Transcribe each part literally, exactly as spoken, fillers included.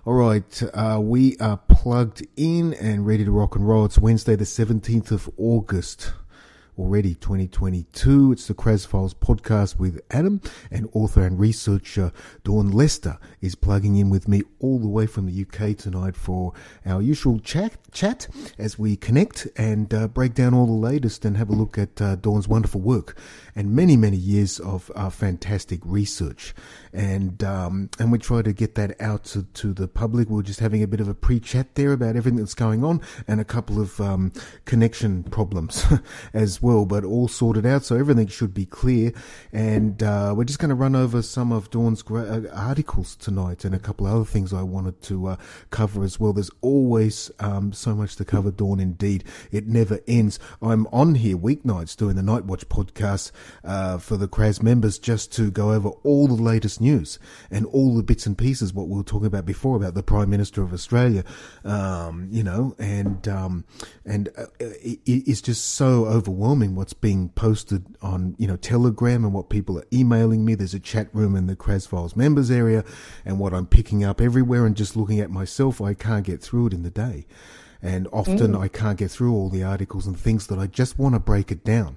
All right, uh, we are plugged in and ready to rock and roll. It's Wednesday, the seventeenth of August, already twenty twenty-two. It's the Kraz Files podcast with Adam, and author and researcher Dawn Lester is plugging in with me all the way from the U K tonight for our usual chat chat as we connect and uh, break down all the latest and have a look at uh, Dawn's wonderful work and many, many years of uh, fantastic research. And um, and we try to get that out to, to the public. We're just having a bit of a pre-chat there about everything that's going on and a couple of um, connection problems as well, but all sorted out, so everything should be clear. And uh, we're just going to run over some of Dawn's gra- uh, articles tonight and a couple of other things I wanted to uh, cover as well. There's always um, so much to cover, Dawn, indeed. It never ends. I'm on here weeknights doing the Night Watch podcast uh, for the Kraz members, just to go over all the latest news and all the bits and pieces, what we were talking about before about the Prime Minister of Australia, um, you know, and um, and uh, it, it's just so overwhelming what's being posted on, you know, Telegram and what people are emailing me. There's a chat room in the Kraz Files members area, and what I'm picking up everywhere and just looking at myself, I can't get through it in the day. And often mm. I can't get through all the articles and things that I just want to break it down.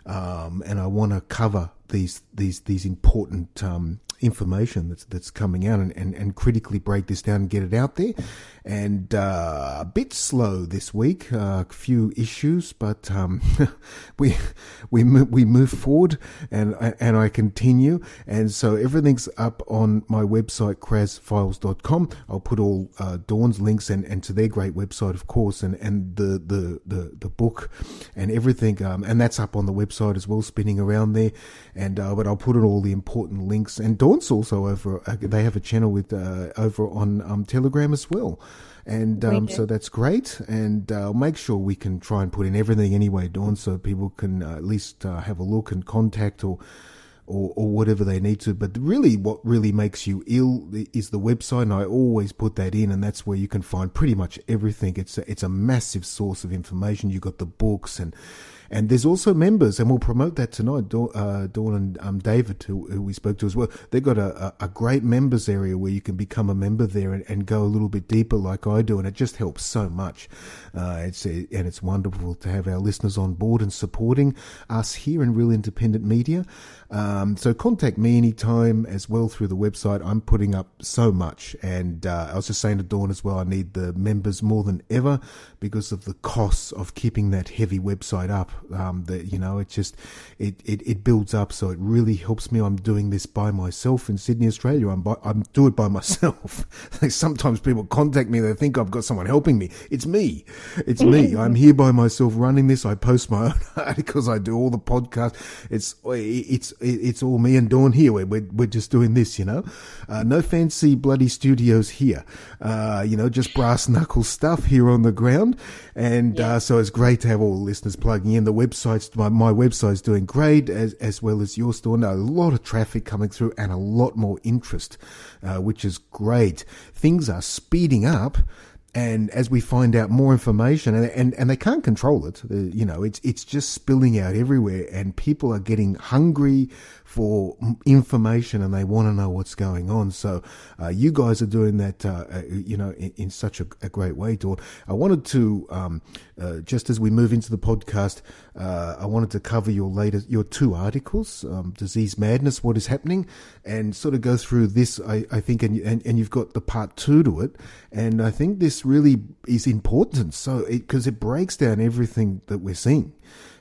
Um, and I want to cover these, these, these important, um, information that's that's coming out and, and, and critically break this down and get it out there. And uh, a bit slow this week, uh, a few issues, but um, we we move, we move forward, and and I continue. And so everything's up on my website, kraz files dot com. I'll put all uh, Dawn's links and, and to their great website, of course, and, and the, the, the, the book and everything. Um, and that's up on the website as well, spinning around there. And uh, but I'll put in all the important links. And Dawn's also over. Uh, they have a channel with uh, over on um, Telegram as well. And um, so that's great, and uh, make sure we can try and put in everything anyway, Dawn, so people can uh, at least uh, have a look and contact or, or or whatever they need to. But really what really makes you ill is the website, and I always put that in, and that's where you can find pretty much everything. It's a, it's a massive source of information. You've got the books, and And there's also members, and we'll promote that tonight. Dawn, uh, Dawn and um, David, who, who we spoke to as well, they've got a, a, a great members area where you can become a member there and, and go a little bit deeper like I do, and it just helps so much. Uh, it's and it's wonderful to have our listeners on board and supporting us here in Real Independent Media. Um, so contact me anytime as well through the website. I'm putting up so much, and uh, I was just saying to Dawn as well, I need the members more than ever because of the costs of keeping that heavy website up. Um, that, you know, it just, it, it, it builds up. So it really helps me. I'm doing this by myself in Sydney, Australia. I'm by, I'm do it by myself. Like sometimes people contact me. They think I've got someone helping me. It's me. It's me. I'm here by myself running this. I post my own articles. I do all the podcasts. It's, it's, it's all me and Dawn here. We're, we're, we're just doing this, you know, uh, no fancy bloody studios here. Uh, you know, just brass knuckle stuff here on the ground. And, yeah. uh, so it's great to have all the listeners plugging in. The website's my, my website's doing great, as as well as your store. Now, a lot of traffic coming through and a lot more interest, uh, which is great. Things are speeding up, and as we find out more information, and and, and they can't control it, uh, you know, it's it's just spilling out everywhere, and people are getting hungry for information and they want to know what's going on. So uh, you guys are doing that, uh, uh, you know, in, in such a, a great way, Dawn. I wanted to, um, uh, just as we move into the podcast, uh, I wanted to cover your latest, your two articles, um, Disease Madness, What is Happening, and sort of go through this, I, I think, and, and, and you've got the part two to it. And I think this really is important. So it, because it breaks down everything that we're seeing.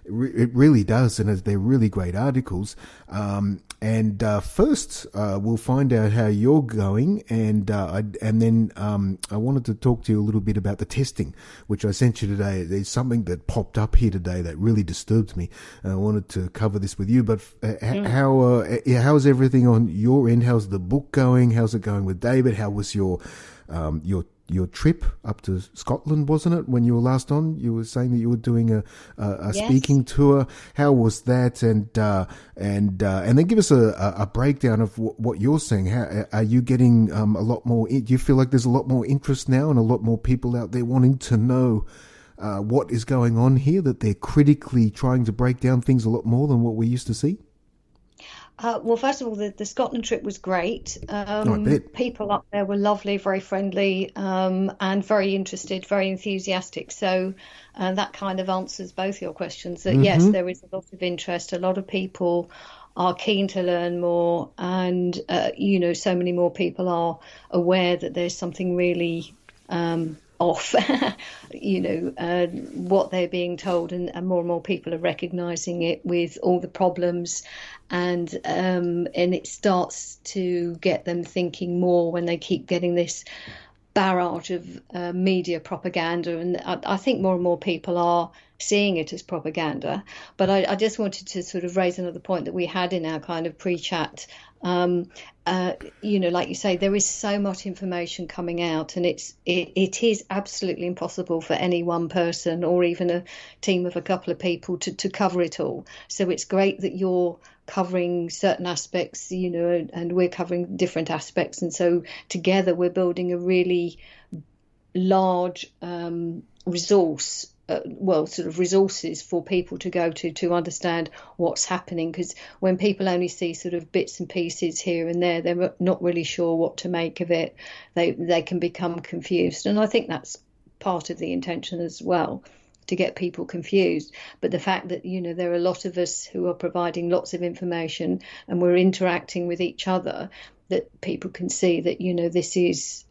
It really does, and they're really great articles. Um, and uh, first, uh, we'll find out how you're going, and uh, I, and then um, I wanted to talk to you a little bit about the testing, which I sent you today. There's something that popped up here today that really disturbed me. And I wanted to cover this with you. But uh, mm. how uh, yeah, how's everything on your end? How's the book going? How's it going with David? How was your um, your your trip up to Scotland, wasn't it, when you were last on? You were saying that you were doing a, a, a yes. speaking tour. How was that? And uh, and uh, and then give us a, a breakdown of w- what you're seeing. How are you getting um, a lot more? Do you feel like there's a lot more interest now and a lot more people out there wanting to know uh, what is going on here, that they're critically trying to break down things a lot more than what we used to see? Uh, well, first of all, the, the Scotland trip was great. Oh, I Um, bet. people up there were lovely, very friendly, um, and very interested, very enthusiastic. So uh, that kind of answers both your questions. That yes, Mm-hmm. there is a lot of interest. A lot of people are keen to learn more, and uh, you know, so many more people are aware that there's something really um, off, you know, uh, what they're being told, and, and more and more people are recognizing it with all the problems, and um, and it starts to get them thinking more when they keep getting this barrage of uh, media propaganda, and I, I think more and more people are seeing it as propaganda. But I, I just wanted to sort of raise another point that we had in our kind of pre-chat. Um, uh, you know, like you say, there is so much information coming out, and it's it, it is absolutely impossible for any one person or even a team of a couple of people to, to cover it all. So it's great that you're covering certain aspects, you know, and, and we're covering different aspects, and so together we're building a really large um, resource. Uh, well, sort of resources for people to go to to understand what's happening, because when people only see sort of bits and pieces here and there, they're not really sure what to make of it. They they can become confused, and I think that's part of the intention as well, to get people confused. But the fact that, you know, there are a lot of us who are providing lots of information and we're interacting with each other, that people can see that, you know, this is,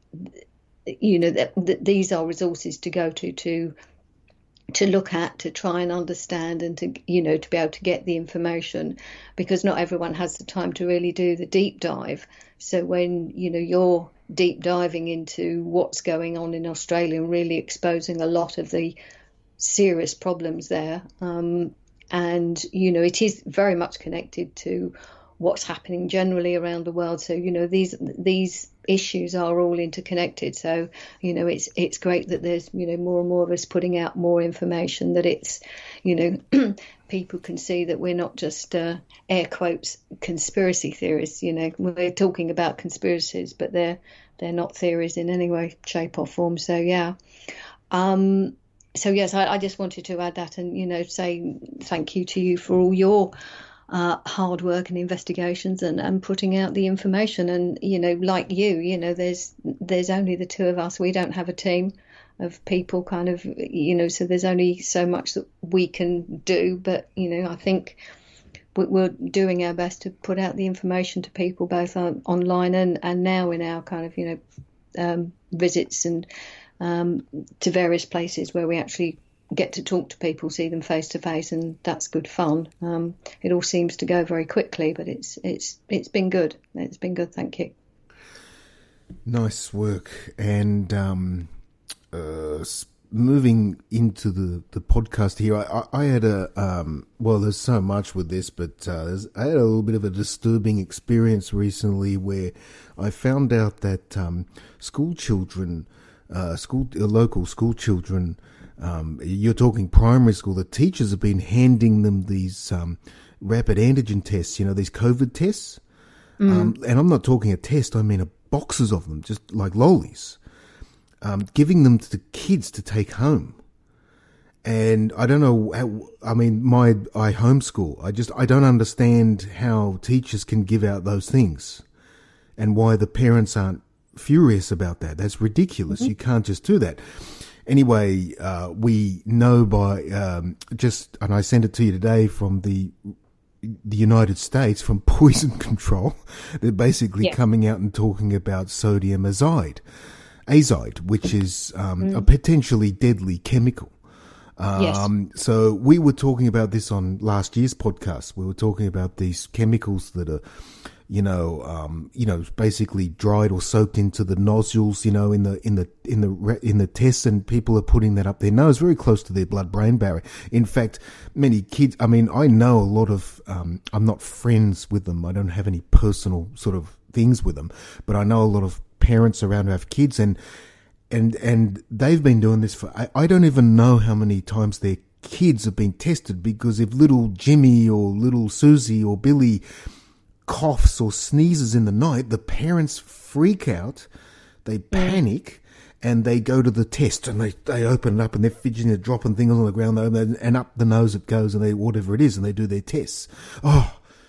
you know, that, that these are resources to go to to to look at, to try and understand, and to, you know, to be able to get the information, because not everyone has the time to really do the deep dive. So when, you know, you're deep diving into what's going on in Australia and really exposing a lot of the serious problems there, um, and, you know, it is very much connected to what's happening generally around the world. So, you know, these these issues are all interconnected. So, you know, it's it's great that there's, you know, more and more of us putting out more information, that it's, you know, people can see that we're not just uh, air quotes conspiracy theorists. You know, we're talking about conspiracies, but they're they're not theories in any way, shape or form. So, yeah. Um, so, yes, I, I just wanted to add that, and, you know, say thank you to you for all your Uh, hard work and investigations, and, and putting out the information. And, you know, like you, you know, there's there's only the two of us. We don't have a team of people, kind of, you know, so there's only so much that we can do. But, you know, I think we're doing our best to put out the information to people, both on, online and, and now in our kind of, you know, um, visits and um, to various places where we actually get to talk to people, see them face to face, and that's good fun. Um, it all seems to go very quickly, but it's it's it's been good. It's been good, thank you. Nice work. And um, uh, moving into the, the podcast here, I, I had a, um, well, there's so much with this, but uh, there's, I had a little bit of a disturbing experience recently where I found out that um, school children, uh, school uh, local school children, Um, you're talking primary school, the teachers have been handing them these um, rapid antigen tests, you know, these COVID tests. Mm. Um, and I'm not talking a test, I mean a boxes of them, just like lollies, um, giving them to the kids to take home. And I don't know, how, I mean, my I homeschool. I just, I don't understand how teachers can give out those things and why the parents aren't furious about that. That's ridiculous. Mm-hmm. You can't just do that. Anyway, uh, we know by um, just, and I sent it to you today from the the United States, from Poison Control. They're basically yeah. coming out and talking about sodium azide, azide, which is um, mm. a potentially deadly chemical. Um, yes. So we were talking about this on last year's podcast. We were talking about these chemicals that are, you know, um, you know, basically dried or soaked into the nodules, you know, in the, in the, in the, in the tests, and people are putting that up their nose very close to their blood-brain barrier. In fact, many kids, I mean, I know a lot of, um, I'm not friends with them. I don't have any personal sort of things with them, but I know a lot of parents around who have kids, and, and, and they've been doing this for, I, I don't even know how many times their kids have been tested, because if little Jimmy or little Susie or Billy coughs or sneezes in the night, the parents freak out, they panic, and they go to the test, and they, they open it up, and they're fidgeting, they're dropping things on the ground, and up the nose it goes, and they, whatever it is, and they do their tests. Oh,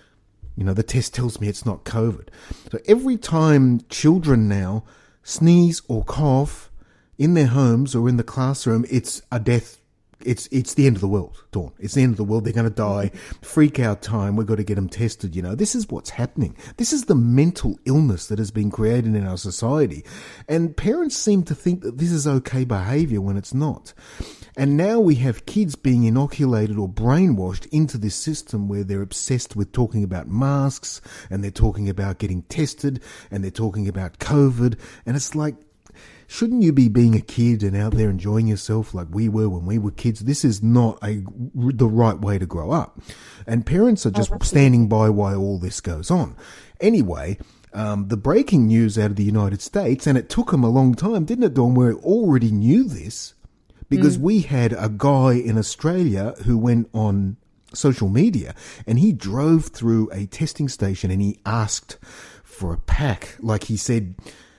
You know, the test tells me it's not COVID. So every time children now sneeze or cough in their homes or in the classroom, it's a death. It's it's the end of the world, Dawn. It's the end of the world. They're going to die. Freak out time. We've got to get them tested, you know. This is what's happening. This is the mental illness that has been created in our society. And parents seem to think that this is okay behavior when it's not. And now we have kids being inoculated or brainwashed into this system where they're obsessed with talking about masks, and they're talking about getting tested, and they're talking about COVID. And it's like, shouldn't you be being a kid and out there enjoying yourself like we were when we were kids? This is not a, the right way to grow up. And parents are just standing by while all this goes on. Anyway, um, the breaking news out of the United States, and it took them a long time, didn't it, Dawn, where it already knew this, because mm. we had a guy in Australia who went on social media and he drove through a testing station and he asked for a pack. Like he said,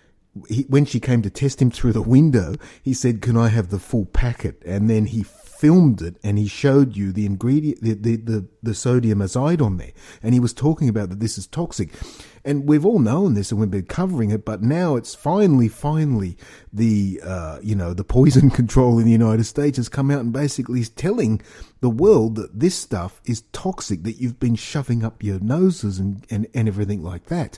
He, when she came to test him through the window, he said, "Can I have the full packet?" And then he filmed it and he showed you the ingredient, the, the, the, the sodium azide on there. And he was talking about that this is toxic. And we've all known this and we've been covering it, but now it's finally, finally the, uh, you know, the poison control in the United States has come out and basically is telling the world that this stuff is toxic, that you've been shoving up your noses and, and, and everything like that.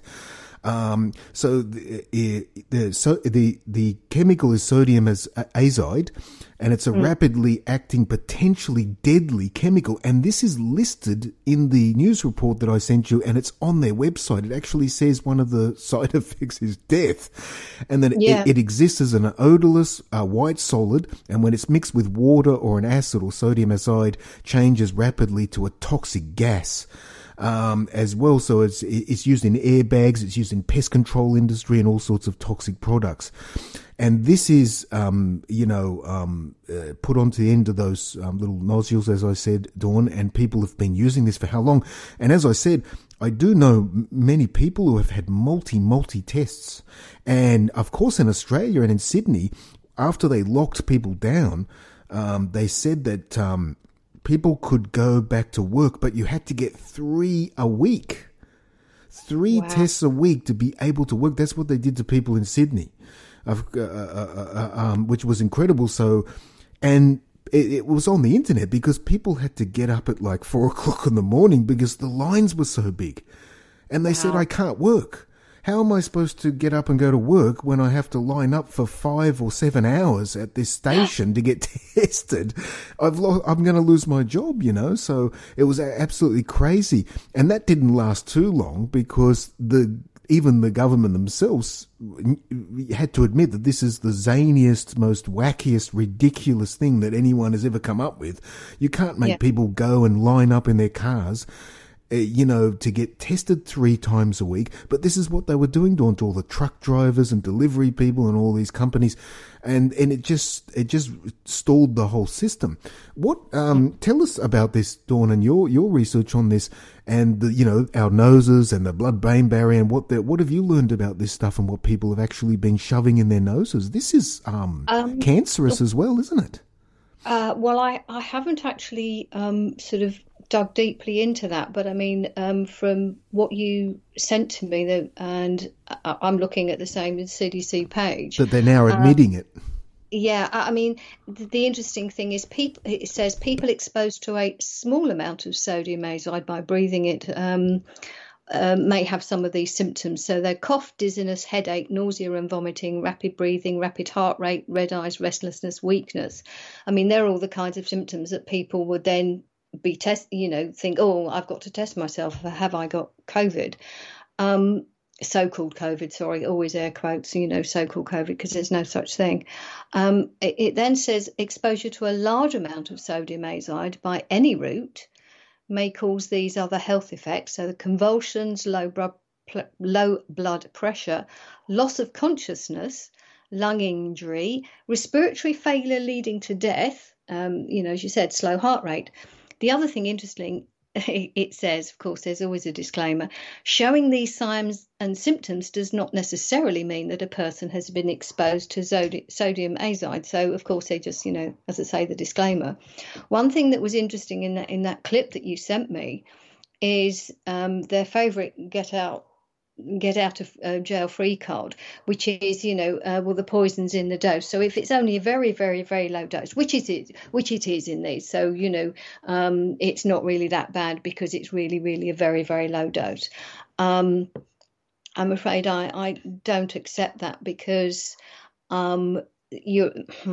Um, so the, the, so the, the chemical is sodium as azide, and it's a mm. rapidly acting, potentially deadly chemical. And this is listed in the news report that I sent you, and it's on their website. It actually says one of the side effects is death, and then yeah. it, it exists as an odorless uh, white solid. And when it's mixed with water or an acid or sodium azide, changes rapidly to a toxic gas. Um, as well. So it's, it's used in airbags, it's used in pest control industry and all sorts of toxic products. And this is, um, you know, um, uh, put onto the end of those um, little nodules, as I said, Dawn, and people have been using this for how long? And as I said, I do know many people who have had multi, multi tests. And of course, in Australia and in Sydney, after they locked people down, um, they said that, um, people could go back to work, but you had to get three a week. Three wow. tests a week to be able to work. That's what they did to people in Sydney, uh, uh, uh, uh, um, which was incredible. So, and it, it was on the internet because people had to get up at like four o'clock in the morning because the lines were so big. And they wow. said, I can't work. How am I supposed to get up and go to work when I have to line up for five or seven hours at this station to get tested? I've lo- I'm going to lose my job, you know? So it was absolutely crazy. And that didn't last too long because the even the government themselves had to admit that this is the zaniest, most wackiest, ridiculous thing that anyone has ever come up with. You can't make yeah. people go and line up in their cars, you know, to get tested three times a week. But this is what they were doing to all the truck drivers and delivery people and all these companies. And, and it just, it just stalled the whole system. What, um, tell us about this, Dawn, and your, your research on this and the, you know, our noses and the blood-brain barrier and what the, what have you learned about this stuff and what people have actually been shoving in their noses? This is, um, um cancerous as well, isn't it? Uh, well, I, I haven't actually, um, sort of, dug deeply into that, but I mean, um, from what you sent to me, the, and I, I'm looking at the same C D C page. But they're now admitting um, it. Yeah, I mean, the, the interesting thing is, people. It says people exposed to a small amount of sodium azide by breathing it um, uh, may have some of these symptoms. So they're cough, dizziness, headache, nausea and vomiting, rapid breathing, rapid heart rate, red eyes, restlessness, weakness. I mean, they're all the kinds of symptoms that people would then be test, you know, think, oh, I've got to test myself. Have I got COVID? Um, so-called COVID, sorry, always air quotes, you know, so-called COVID, because there's no such thing. Um, it, it then says exposure to a large amount of sodium azide by any route may cause these other health effects. So the convulsions, low blood, low blood pressure, loss of consciousness, lung injury, respiratory failure leading to death, um, you know, as you said, slow heart rate. The other thing interesting, it says, of course, there's always a disclaimer, showing these signs and symptoms does not necessarily mean that a person has been exposed to sodi- sodium azide. So, of course, they just, you know, as I say, the disclaimer. One thing that was interesting in that, in that clip that you sent me is um, their favourite get out get out of uh, jail free card, which is, you know, uh, well, the poison's in the dose. So if it's only a very, very, very low dose, which is it, which it is in these, so, you know, um, it's not really that bad because it's really, really a very, very low dose. Um, I'm afraid I, I don't accept that because um, you're,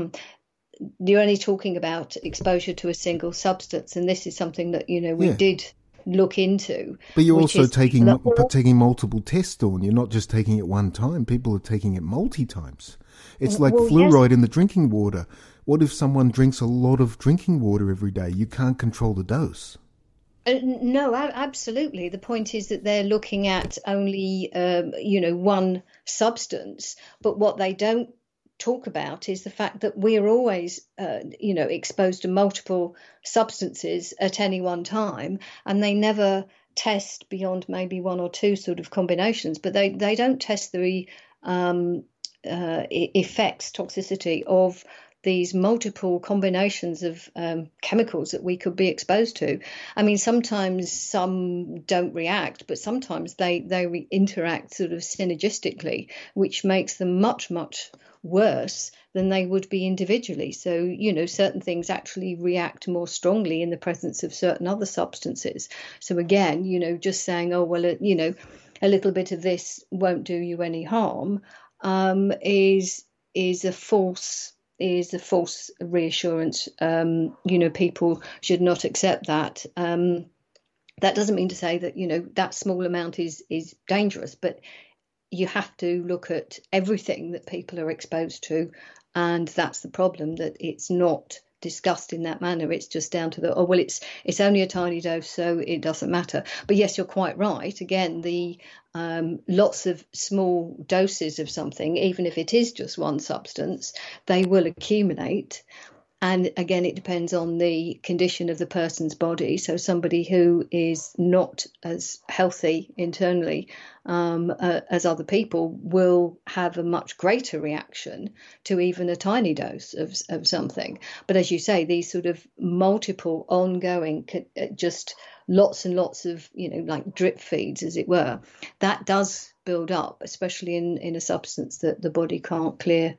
you're only talking about exposure to a single substance. And this is something that, you know, we yeah. did look into. But you're also taking the, taking multiple tests on. You're not just taking it one time. People are taking it multi times. It's like well, fluoride yes. in the drinking water. What if someone drinks a lot of drinking water every day? You can't control the dose. Uh, no, absolutely. The point is that they're looking at only, um, you know, one substance. But what they don't talk about is the fact that we're always, uh, you know, exposed to multiple substances at any one time, and they never test beyond maybe one or two sort of combinations. But they, they don't test the um, uh, effects, toxicity of these multiple combinations of um, chemicals that we could be exposed to. I mean, sometimes some don't react, but sometimes they, they re- interact sort of synergistically, which makes them much, much worse than they would be individually. So, you know, certain things actually react more strongly in the presence of certain other substances. So again, you know, just saying, oh, well, you know, a little bit of this won't do you any harm um, is is a false is a false reassurance. Um, you know, people should not accept that. Um, that doesn't mean to say that, you know, that small amount is is dangerous, but you have to look at everything that people are exposed to. And that's the problem, that it's not discussed in that manner. It's just down to the, oh, well, it's it's only a tiny dose, so it doesn't matter. But yes, you're quite right. Again, the um, lots of small doses of something, even if it is just one substance, they will accumulate. And again, it depends on the condition of the person's body. So somebody who is not as healthy internally um, uh, as other people will have a much greater reaction to even a tiny dose of, of something. But as you say, these sort of multiple ongoing, just lots and lots of, you know, like drip feeds, as it were, that does build up, especially in, in a substance that the body can't clear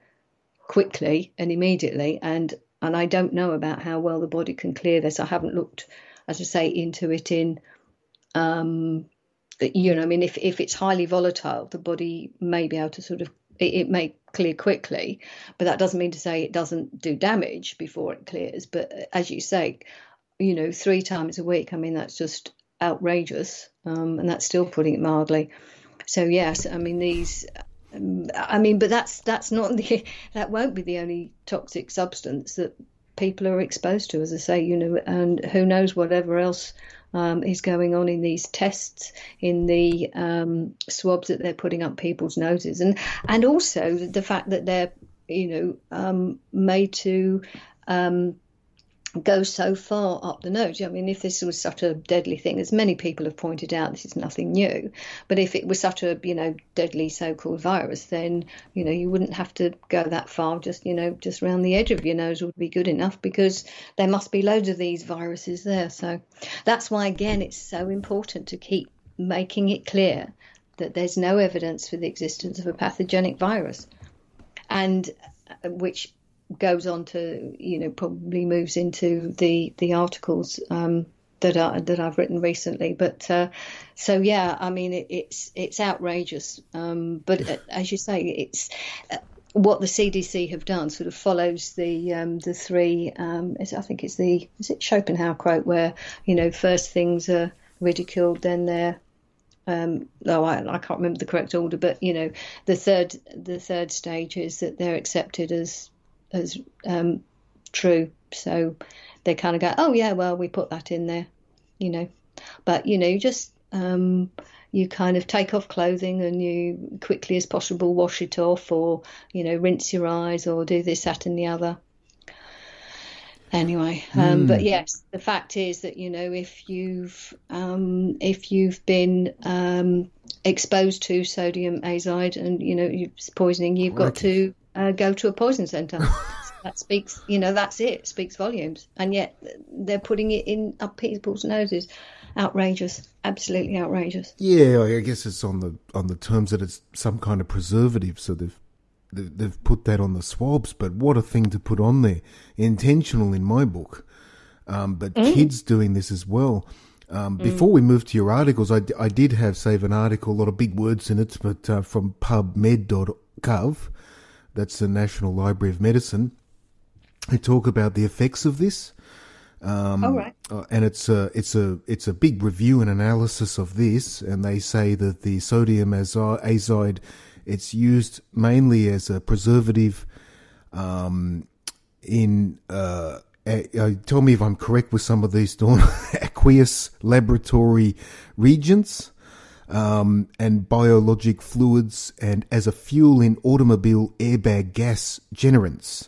quickly and immediately. And And I don't know about how well the body can clear this. I haven't looked, as I say, into it in, um, you know, I mean, if, if it's highly volatile, the body may be able to sort of, it, it may clear quickly, but that doesn't mean to say it doesn't do damage before it clears. But as you say, you know, three times a week, I mean, that's just outrageous. Um, and that's still putting it mildly. So, yes, I mean, these... I mean, but that's that's not the that won't be the only toxic substance that people are exposed to, as I say, you know, and who knows whatever else um, is going on in these tests, in the um, swabs that they're putting up people's noses, and and also the fact that they're, you know, um, made to um, go so far up the nose. I mean, if this was such a deadly thing, as many people have pointed out, this is nothing new, but if it was such a, you know, deadly so-called virus, then, you know, you wouldn't have to go that far. Just, you know, just around the edge of your nose would be good enough, because there must be loads of these viruses there. So that's why, again, it's so important to keep making it clear that there's no evidence for the existence of a pathogenic virus, and uh, which goes on to, you know, probably moves into the the articles um, that are that I've written recently. But uh, so yeah, I mean, it, it's it's outrageous. Um, but uh, as you say, it's uh, what the C D C have done sort of follows the um, the three. Um, I think it's the is it Schopenhauer quote where, you know, first things are ridiculed, then they're Um, oh, I, I can't remember the correct order, but you know, the third the third stage is that they're accepted as as um, true. So they kind of go, oh yeah, well, we put that in there, you know. But you know, you just um, you kind of take off clothing and you quickly as possible wash it off, or you know, rinse your eyes, or do this, that, and the other. Anyway, um, mm. but yes, the fact is that, you know, if you've um, if you've been um, exposed to sodium azide and, you know, it's poisoning, you've got to uh, go to a poison centre. That speaks, you know, that's it, speaks volumes. And yet they're putting it in up people's noses. outrageous, absolutely outrageous. Yeah, I guess it's on the on the terms that it's some kind of preservative, so they've they've put that on the swabs. But what a thing to put on there, intentional in my book. Um, but mm. kids doing this as well. Um, mm. Before we move to your articles, I, I did have save an article, a lot of big words in it, but uh, from pub med dot gov, that's the National Library of Medicine. They talk about the effects of this. Um, oh, right. uh, and it's a, it's a, it's a big review and analysis of this. And they say that the sodium azide, it's used mainly as a preservative, um, in, uh, uh, tell me if I'm correct with some of these, Dawn, aqueous laboratory reagents, um, and biologic fluids, and as a fuel in automobile airbag gas generants.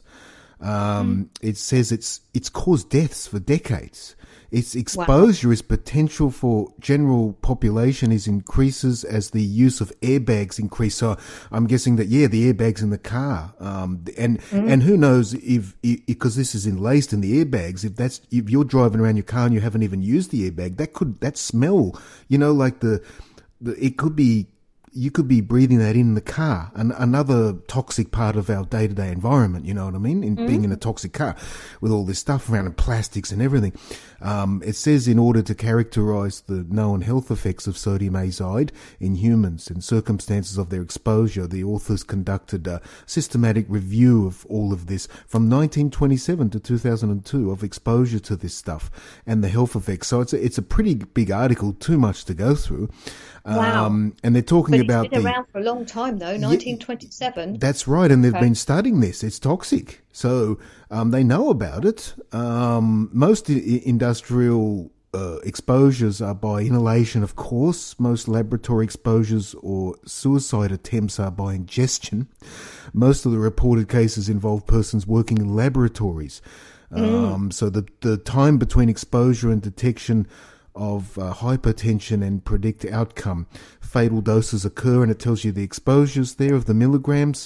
Um, mm. It says it's it's caused deaths for decades. Its exposure wow. is potential for general population is increases as the use of airbags increase. So I'm guessing that, yeah, the airbags in the car. Um, and, mm. and who knows if, because this is enlaced in the airbags, if that's, if you're driving around your car and you haven't even used the airbag, that could, that smell, you know, like the, the it could be, you could be breathing that in the car, an, another toxic part of our day-to-day environment, you know what I mean, in mm. being in a toxic car with all this stuff around and plastics and everything. Um, it says in order to characterize the known health effects of sodium azide in humans and circumstances of their exposure, the authors conducted a systematic review of all of this from nineteen twenty-seven to two thousand two of exposure to this stuff and the health effects. So it's a, it's a pretty big article, too much to go through. Wow. Um, and they're talking but about it's been the, around for a long time though, nineteen twenty-seven. Yeah, that's right, and they've okay. been studying this. It's toxic, so um, they know about it. Um, most I- industrial uh, exposures are by inhalation, of course. Most laboratory exposures or suicide attempts are by ingestion. Most of the reported cases involve persons working in laboratories. Um, mm. So the the time between exposure and detection of uh, hypertension and predict outcome. Fatal doses occur, and it tells you the exposures there of the milligrams.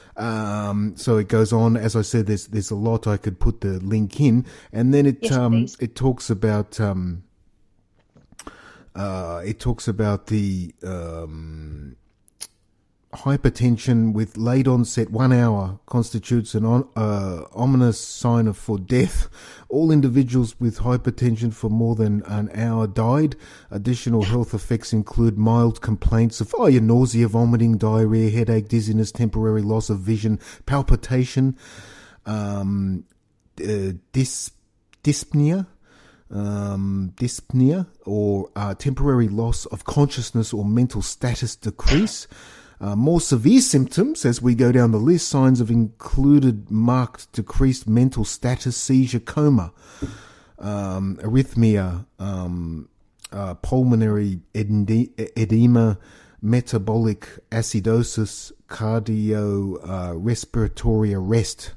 Um, so it goes on. As I said, there's there's a lot. I could put the link in, and then it yes, um please. it talks about um uh it talks about the um hypertension with late onset one hour constitutes an on, uh, ominous sign of for death. All individuals with hypertension for more than an hour died. Additional health effects include mild complaints of oh, your nausea, vomiting, diarrhea, headache, dizziness, temporary loss of vision, palpitation, um, uh, dys, dyspnea, um, dyspnea, or uh, temporary loss of consciousness or mental status decrease. Uh, more severe symptoms as we go down the list. Signs have included marked decreased mental status, seizure, coma, um, arrhythmia, um, uh, pulmonary edema, metabolic acidosis, cardio, uh, respiratory arrest.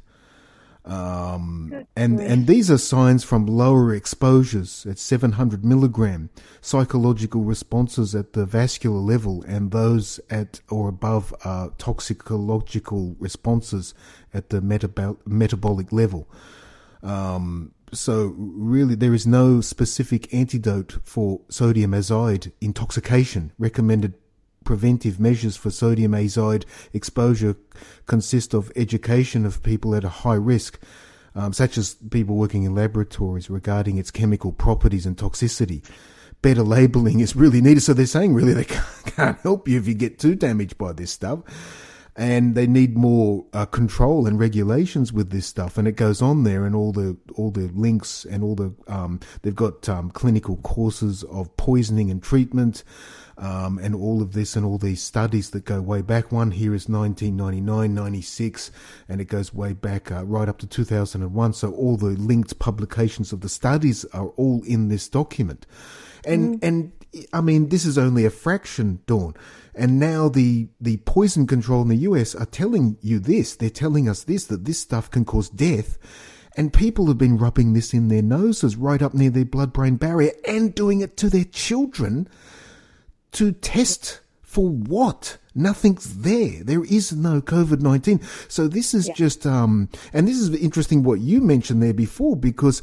Um, and, and these are signs from lower exposures at seven hundred milligram, psychological responses at the vascular level, and those at or above are toxicological responses at the metab- metabolic level. Um, so really there is no specific antidote for sodium azide intoxication. Recommended preventive measures for sodium azide exposure consist of education of people at a high risk, um, such as people working in laboratories regarding its chemical properties and toxicity. Better labeling is really needed. So they're saying really they can't help you if you get too damaged by this stuff. And they need more uh, control and regulations with this stuff. And it goes on there, and all the all the links and all the um, they've got um, clinical courses of poisoning and treatment, um, and all of this and all these studies that go way back. One here is nineteen ninety-nine, ninety-six, and it goes way back uh, right up to two thousand one. So all the linked publications of the studies are all in this document. And, mm. and I mean, this is only a fraction, Dawn. And now the, the poison control in the U S are telling you this. They're telling us this, that this stuff can cause death. And people have been rubbing this in their noses right up near their blood-brain barrier and doing it to their children to test for what? Nothing's there. There is no COVID nineteen. So this is yeah. just, um, and this is interesting what you mentioned there before, because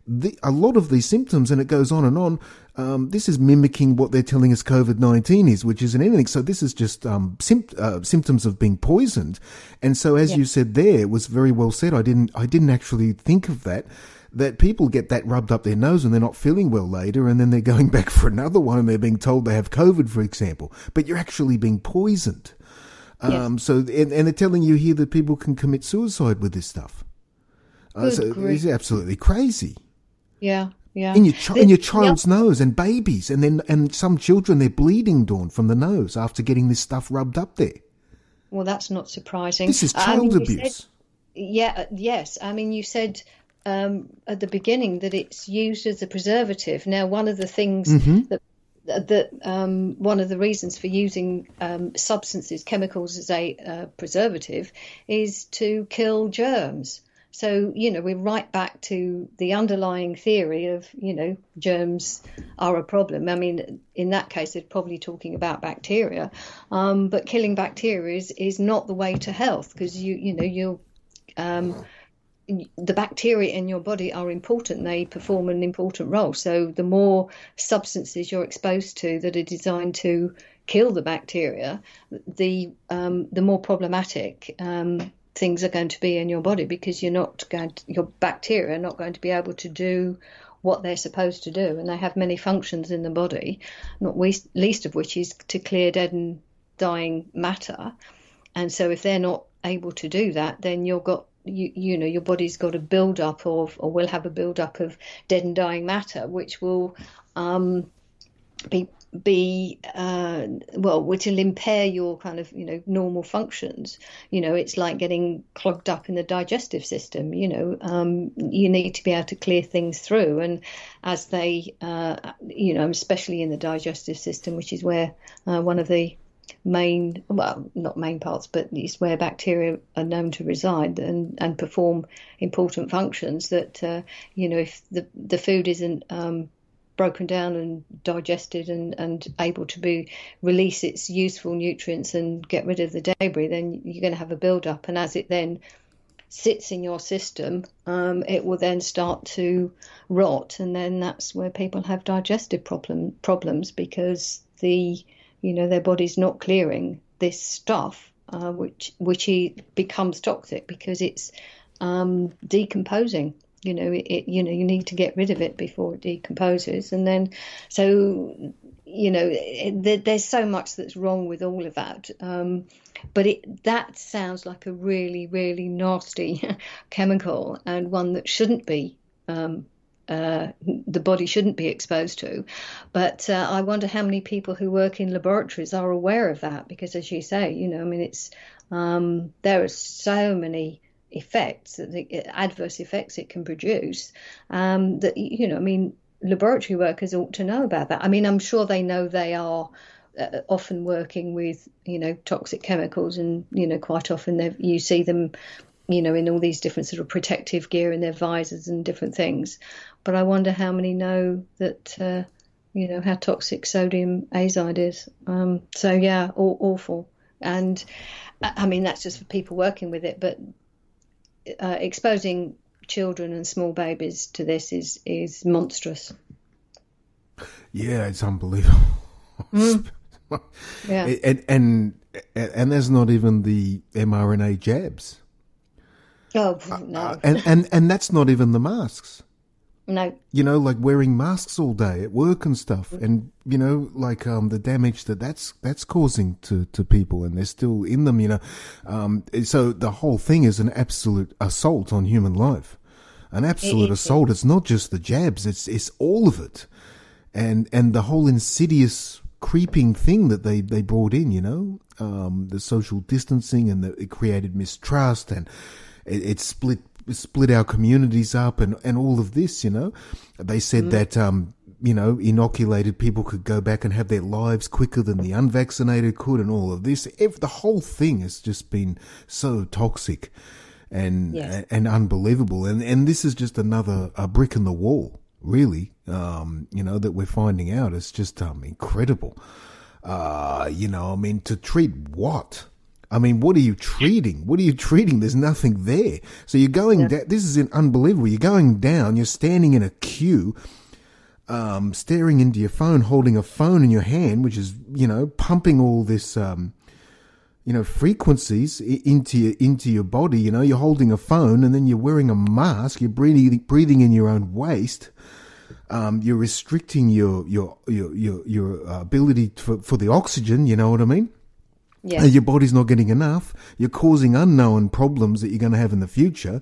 the, a lot of these symptoms, and it goes on and on, um, this is mimicking what they're telling us COVID nineteen is, which isn't anything. So this is just um, sim- uh, symptoms of being poisoned. And so, as yeah. you said there, it was very well said. I didn't, I didn't actually think of that, that people get that rubbed up their nose and they're not feeling well later, and then they're going back for another one and they're being told they have COVID, for example. But you're actually being poisoned. Um, yes. So, and, and they're telling you here that people can commit suicide with this stuff. Uh, so it's absolutely crazy. Yeah, yeah. In your chi- in your child's yeah. nose, and babies, and then and some children, they're bleeding, Dawn, from the nose after getting this stuff rubbed up there. Well, that's not surprising. This is child I mean, abuse. Said, yeah, yes. I mean, you said um, at the beginning that it's used as a preservative. Now, one of the things mm-hmm. that that um, one of the reasons for using um, substances, chemicals as a uh, preservative is to kill germs. So, you know, we're right back to the underlying theory of, you know, germs are a problem. I mean, in that case, they're probably talking about bacteria. Um, but killing bacteria is, is not the way to health, because, you you know, you're, um, the bacteria in your body are important. They perform an important role. So the more substances you're exposed to that are designed to kill the bacteria, the um, the more problematic um things are going to be in your body, because you're not going to, your bacteria are not going to be able to do what they're supposed to do, and they have many functions in the body, not least, least of which is to clear dead and dying matter. And so if they're not able to do that, then you've got you, you know your body's got a build up of, or will have a build up of dead and dying matter, which will um, be be uh well which will impair your kind of you know normal functions. You know it's like getting clogged up in the digestive system. You know um you need to be able to clear things through, and as they uh you know especially in the digestive system, which is where uh, one of the main well not main parts but it's where bacteria are known to reside and and perform important functions, that uh, you know if the the food isn't um broken down and digested and, and able to be release its useful nutrients and get rid of the debris, then you're going to have a build up, and as it then sits in your system, um, it will then start to rot, and then that's where people have digestive problem problems because the you know their body's not clearing this stuff, uh, which which becomes toxic because it's um, decomposing. You know, it, you know, you need to get rid of it before it decomposes. And then, so, you know, it, there's so much that's wrong with all of that. Um, but it, that sounds like a really, really nasty chemical, and one that shouldn't be, um, uh, the body shouldn't be exposed to. But uh, I wonder how many people who work in laboratories are aware of that, because as you say, you know, I mean, it's, um, there are so many effects, the adverse effects it can produce, um, that, you know, I mean, laboratory workers ought to know about that. I mean, I'm sure they know they are uh, often working with, you know, toxic chemicals, and, you know, quite often you see them, you know, in all these different sort of protective gear in their visors and different things. But I wonder how many know that, uh, you know, how toxic sodium azide is. Um, so, yeah, aw- awful. And, I mean, that's just for people working with it, but Uh, exposing children and small babies to this is is monstrous. Yeah, it's unbelievable. Mm. Yeah, and and and there's not even the mRNA jabs. Oh no, uh, and and and that's not even the masks. No, you know, like wearing masks all day at work and stuff, and you know, like um, the damage that that's that's causing to, to people, and they're still in them. You know, um, so the whole thing is an absolute assault on human life, an absolute it, it, assault. It's not just the jabs; it's it's all of it, and and the whole insidious, creeping thing that they they brought in. You know, um, the social distancing, and the, it created mistrust, and it, it split. split our communities up, and, and all of this, you know. They said mm. that, um, you know, inoculated people could go back and have their lives quicker than the unvaccinated could, and all of this. If the whole thing has just been so toxic and yes. and, and unbelievable. And, and this is just another a brick in the wall, really, um, you know, that we're finding out. It's just um, incredible. Uh, you know, I mean, to treat what? I mean, what are you treating? What are you treating? There's nothing there. So you're going Yeah. down. This is unbelievable. You're going down. You're standing in a queue, um, staring into your phone, holding a phone in your hand, which is, you know, pumping all this, um, you know, frequencies i- into your, into your body. You know, you're holding a phone and then you're wearing a mask. You're breathing, breathing in your own waste. Um, you're restricting your, your, your, your, your ability for, for the oxygen. You know what I mean? Yeah. And your body's not getting enough. You're causing unknown problems that you're going to have in the future.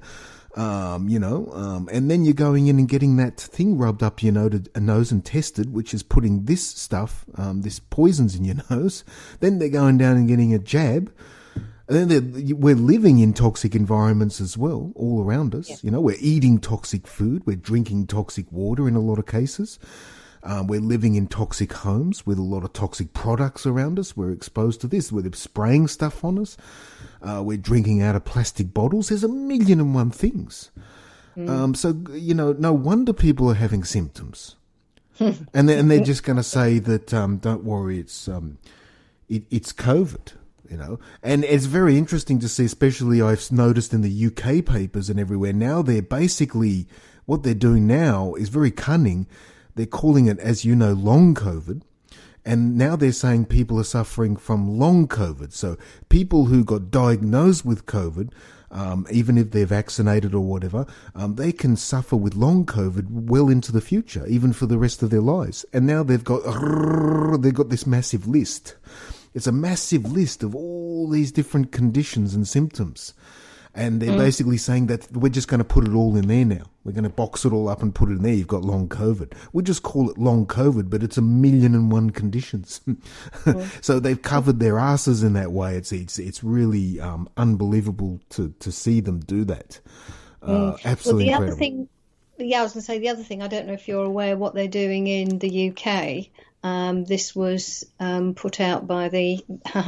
Um, you know, um, and then you're going in and getting that thing rubbed up your nose, a nose and tested, which is putting this stuff, um, this poisons in your nose. Then they're going down and getting a jab. And then they're, we're living in toxic environments as well, all around us. Yeah. You know, we're eating toxic food. We're drinking toxic water in a lot of cases. Um, we're living in toxic homes with a lot of toxic products around us. We're exposed to this. We're spraying stuff on us. Uh, we're drinking out of plastic bottles. There's a million and one things. Mm. Um, so, you know, no wonder people are having symptoms. and, they're, and they're just going to say that, um, don't worry, it's, um, it, it's COVID, you know. And it's very interesting to see, especially I've noticed in the U K papers and everywhere. Now they're basically, what they're doing now is very cunning. They're calling it, as you know, long COVID. And now they're saying people are suffering from long COVID. So people who got diagnosed with COVID, um, even if they're vaccinated or whatever, um, they can suffer with long COVID well into the future, even for the rest of their lives. And now they've got, they've got this massive list. It's a massive list of all these different conditions and symptoms. And they're mm. basically saying that we're just going to put it all in there now. We're going to box it all up and put it in there. You've got long COVID. We'll just call it long COVID, but it's a million and one conditions. Mm. So they've covered their asses in that way. It's it's it's really um, unbelievable to, to see them do that. Uh, mm. Absolutely well, the incredible. Other thing, yeah, I was going to say the other thing. I don't know if you're aware what they're doing in the U K. Um, this was um, put out by the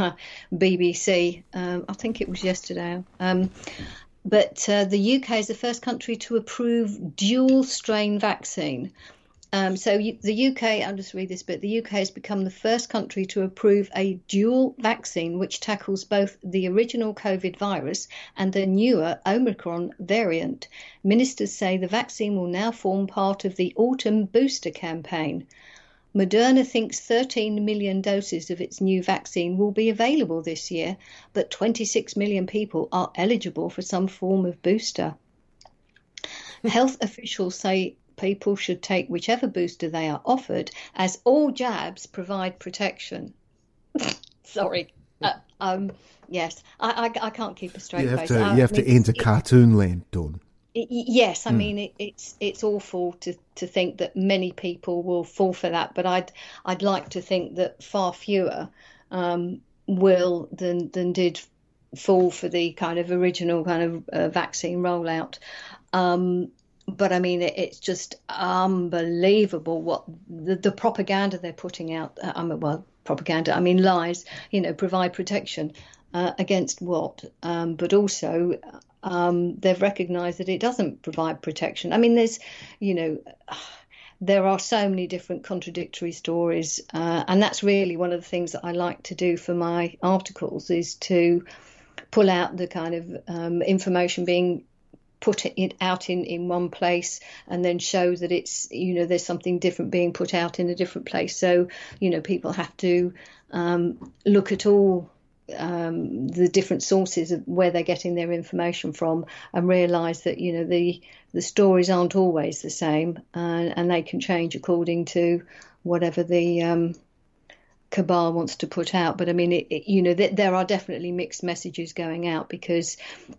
B B C. Um, I think it was yesterday. Um, but uh, the U K is the first country to approve dual strain vaccine. Um, so you, the U K, I'll just read this bit. The U K has become the first country to approve a dual vaccine which tackles both the original COVID virus and the newer Omicron variant. Ministers say the vaccine will now form part of the autumn booster campaign. Moderna thinks thirteen million doses of its new vaccine will be available this year, but twenty-six million people are eligible for some form of booster. Health officials say people should take whichever booster they are offered, as all jabs provide protection. Sorry. Uh, um, yes, I, I, I can't keep a straight you have face. to, I, you have I mean, to enter it, cartoon land, Dawn. It, yes, I Mm. mean it, it's it's awful to, to think that many people will fall for that, but I'd I'd like to think that far fewer um, will than than did fall for the kind of original kind of uh, vaccine rollout. Um, but I mean, it, it's just unbelievable what the, the propaganda they're putting out. Uh, I mean, well, propaganda. I mean, lies. You know, provide protection uh, against what? Um, but also. Um, they've recognised that it doesn't provide protection. I mean, there's, you know, there are so many different contradictory stories, uh, and that's really one of the things that I like to do for my articles is to pull out the kind of um, information being put it out in, in one place and then show that it's, you know, there's something different being put out in a different place. So, you know, people have to um, look at all Um, the different sources of where they're getting their information from and realise that, you know, the the stories aren't always the same uh, and they can change according to whatever the um, cabal wants to put out. But I mean, it, it, you know, th- there are definitely mixed messages going out because,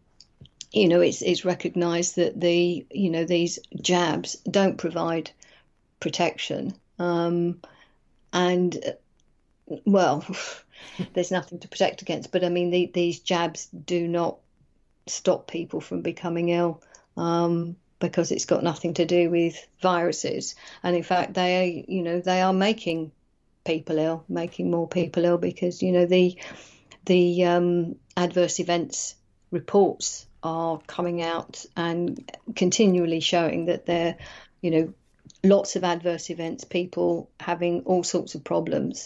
you know, it's it's recognised that the, you know, these jabs don't provide protection um, and, well... there's nothing to protect against. But I mean, the, these jabs do not stop people from becoming ill um, because it's got nothing to do with viruses. And in fact, they, you know, they are making people ill, making more people ill because, you know, the the um, adverse events reports are coming out and continually showing that there, you know, lots of adverse events, people having all sorts of problems.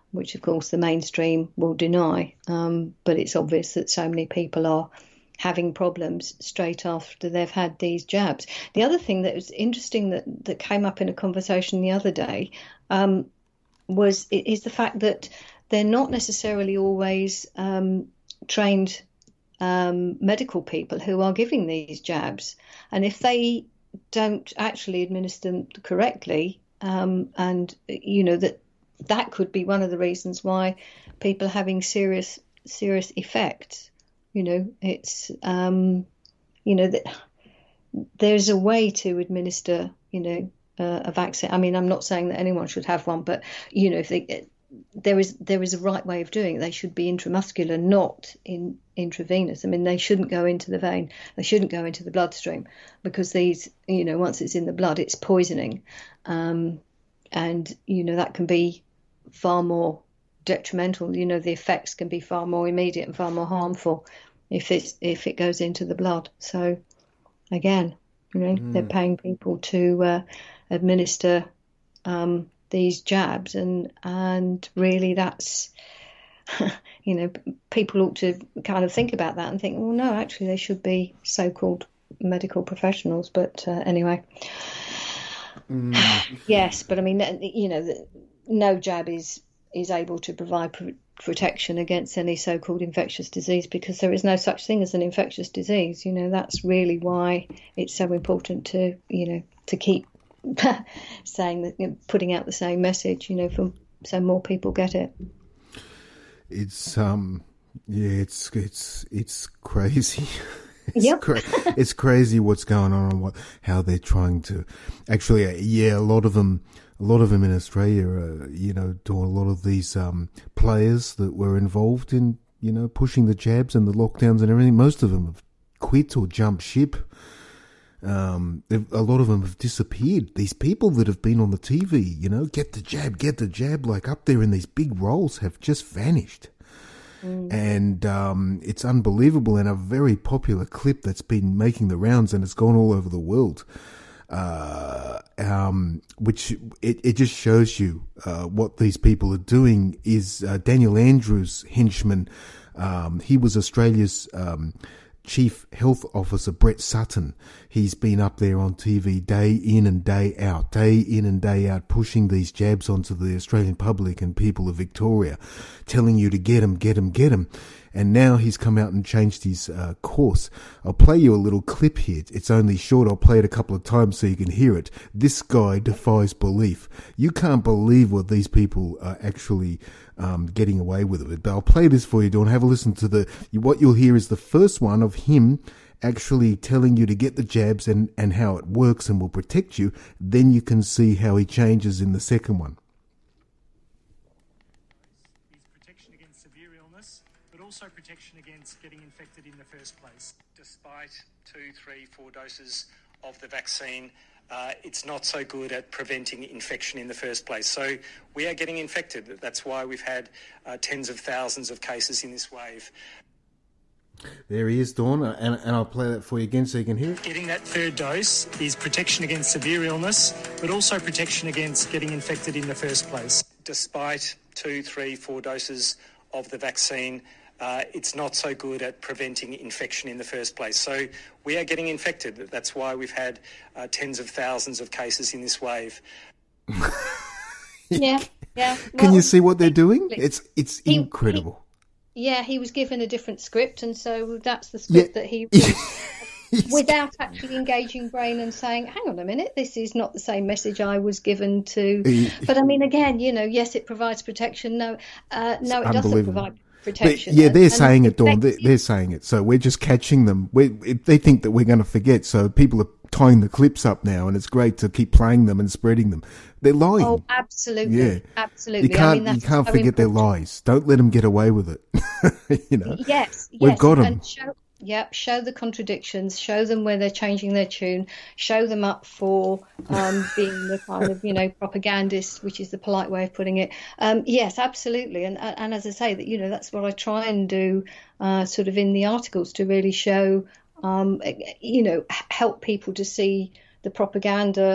which of course the mainstream will deny. Um, but it's obvious that so many people are having problems straight after they've had these jabs. The other thing that was interesting that, that came up in a conversation the other day um, was is the fact that they're not necessarily always um, trained um, medical people who are giving these jabs. And if they don't actually administer them correctly, um, and, you know, that that could be one of the reasons why people are having serious, serious effects. You know, it's, um, you know, that there's a way to administer, you know, uh, a vaccine. I mean, I'm not saying that anyone should have one, but, you know, if they, there is there is a right way of doing it. They should be intramuscular, not in intravenous. I mean, they shouldn't go into the vein. They shouldn't go into the bloodstream, because these, you know, once it's in the blood, it's poisoning. Um, and, you know, that can be far more detrimental. You know, the effects can be far more immediate and far more harmful if it's if it goes into the blood. So again, you know, mm. they're paying people to uh, administer um, these jabs, and and really that's, you know, people ought to kind of think about that and think, well, no, actually they should be so-called medical professionals. But uh, anyway, mm. yes, but I mean, you know, the, no jab is is able to provide pr- protection against any so-called infectious disease, because there is no such thing as an infectious disease. You know, that's really why it's so important to, you know, to keep saying that, you know, putting out the same message, you know, for so more people get it. It's um, yeah, it's it's it's crazy. It's, yep. cra- it's crazy what's going on and what how they're trying to actually. Uh, yeah, a lot of them. A lot of them in Australia, uh, you know, doing a lot of these um, players that were involved in, you know, pushing the jabs and the lockdowns and everything. Most of them have quit or jumped ship. Um, a lot of them have disappeared. These people that have been on the T V, you know, get the jab, get the jab, like up there in these big roles, have just vanished. Mm. And um, it's unbelievable, and a very popular clip that's been making the rounds and it's gone all over the world. Uh, um, which it, it just shows you, uh, what these people are doing is, uh, Daniel Andrews' henchman. Um, he was Australia's, um, Chief Health Officer, Brett Sutton. He's been up there on T V day in and day out, day in and day out, pushing these jabs onto the Australian public and people of Victoria, telling you to get them, get them, get them. And now he's come out and changed his uh, course. I'll play you a little clip here. It's only short. I'll play it a couple of times so you can hear it. This guy defies belief. You can't believe what these people are actually um, getting away with it. But I'll play this for you, Dawn. Have a listen to the. What you'll hear is the first one of him actually telling you to get the jabs and, and how it works and will protect you. Then you can see how he changes in the second one. Also protection against getting infected in the first place. Despite two, three, four doses of the vaccine, uh, it's not so good at preventing infection in the first place. So we are getting infected. That's why we've had uh, tens of thousands of cases in this wave. There he is, Dawn, and, and I'll play that for you again so you can hear it. Getting that third dose is protection against severe illness, but also protection against getting infected in the first place. Despite two, three, four doses of the vaccine, Uh, it's not so good at preventing infection in the first place. So we are getting infected. That's why we've had uh, tens of thousands of cases in this wave. yeah, yeah. Can well, you see what they're doing? It's it's he, incredible. He, yeah, he was given a different script, and so that's the script yeah. that he read without actually engaging brain and saying, hang on a minute, this is not the same message I was given to. But I mean, again, you know, yes, it provides protection. No, uh, no, it doesn't provide protection. But, yeah, they're and, saying and it, Dawn. They're, they're saying it. So we're just catching them. We they think that we're going to forget. So people are tying the clips up now, and it's great to keep playing them and spreading them. They're lying. Oh, absolutely. Yeah, absolutely. You can't. I mean, you can't so forget important. their lies. Don't let them get away with it. you know. Yes. We've yes. got them. And show, Yep, show the contradictions, show them where they're changing their tune, show them up for um, being the kind of, you know, propagandist, which is the polite way of putting it. Um, yes, absolutely. And and as I say, that, you know, that's what I try and do uh, sort of in the articles, to really show, um, you know, help people to see the propaganda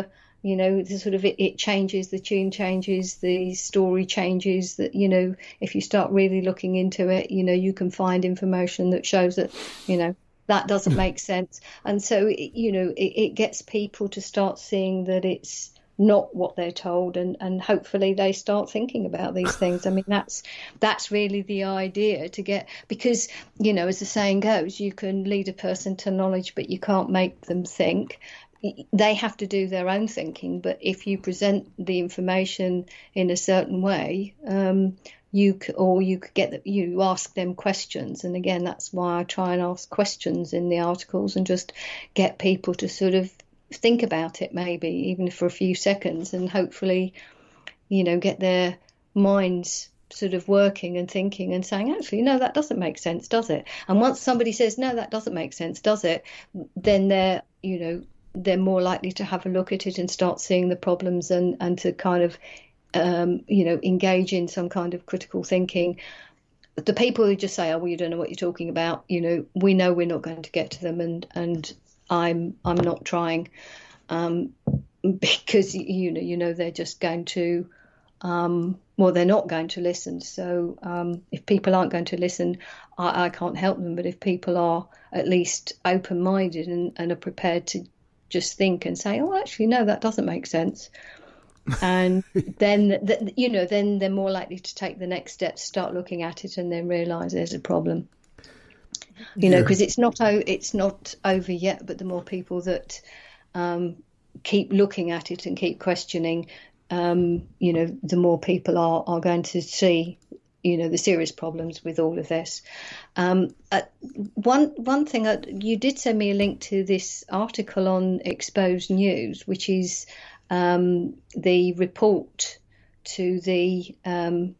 You know, the sort of it, it changes, the tune changes, the story changes. That, you know, if you start really looking into it, you know, you can find information that shows that, you know, that doesn't make sense. And so, you know, it, it gets people to start seeing that it's not what they're told, and, and hopefully they start thinking about these things. I mean, that's that's really the idea, to get, because, you know, as the saying goes, you can lead a person to knowledge, but you can't make them think. They have to do their own thinking, but if you present the information in a certain way, um, you c- or you could get the, you ask them questions, and again, that's why I try and ask questions in the articles and just get people to sort of think about it, maybe even for a few seconds, and hopefully, you know, get their minds sort of working and thinking and saying, actually, no, that doesn't make sense, does it? And once somebody says, no, that doesn't make sense, does it? Then they're, you know, they're more likely to have a look at it and start seeing the problems, and, and to kind of, um, you know, engage in some kind of critical thinking. The people who just say, oh, well, you don't know what you're talking about, you know, we know we're not going to get to them, and, and I'm I'm not trying, um, because, you know, you know, they're just going to, um, well, they're not going to listen. So um, if people aren't going to listen, I, I can't help them. But if people are at least open-minded and, and are prepared to just think and say, oh, actually, no, that doesn't make sense. And then, the, you know, then they're more likely to take the next step, start looking at it, and then realise there's a problem. You know, because yeah. it's not it's not over yet. But the more people that um, keep looking at it and keep questioning, um, you know, the more people are, are going to see, you know, the serious problems with all of this. Um, uh, one one thing, uh, you did send me a link to this article on Exposed News, which is um, the report to the um,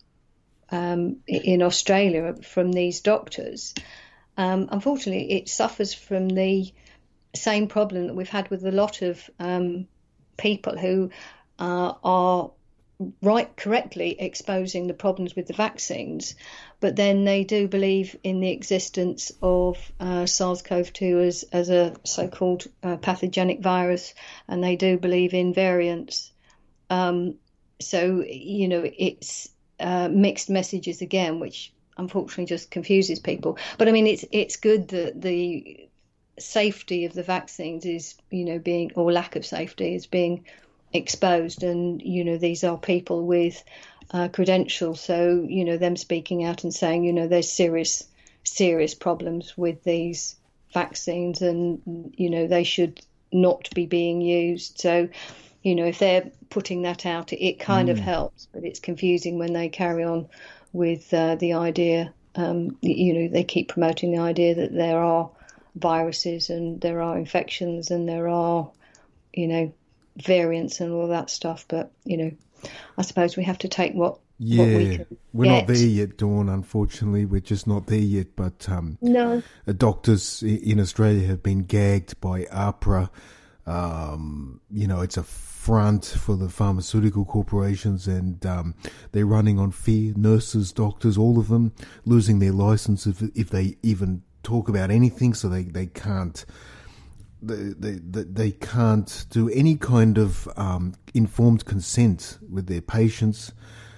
um, in Australia from these doctors. Um, unfortunately, it suffers from the same problem that we've had with a lot of um, people who uh, are right correctly exposing the problems with the vaccines, but then they do believe in the existence of uh, SARS-C o V two as, as a so-called uh, pathogenic virus, and they do believe in variants. Um, so, you know, it's uh, mixed messages again, which unfortunately just confuses people. But I mean, it's it's good that the safety of the vaccines is, you know, being, or lack of safety is being exposed, and, you know, these are people with uh, credentials, so, you know, them speaking out and saying, you know, there's serious serious problems with these vaccines, and, you know, they should not be being used. So, you know, if they're putting that out, it, it kind mm. of helps, but it's confusing when they carry on with uh, the idea, um, you know, they keep promoting the idea that there are viruses and there are infections and there are, you know, variants and all that stuff. But, you know, I suppose we have to take what, yeah, what we can we're get. not there yet, Dawn, unfortunately. We're just not there yet. But um, no. doctors in Australia have been gagged by AHPRA. Um, you know, it's a front for the pharmaceutical corporations, and um, they're running on fear. Nurses, doctors, all of them losing their license if, if they even talk about anything. So they, they can't they, they they can't do any kind of um, informed consent with their patients.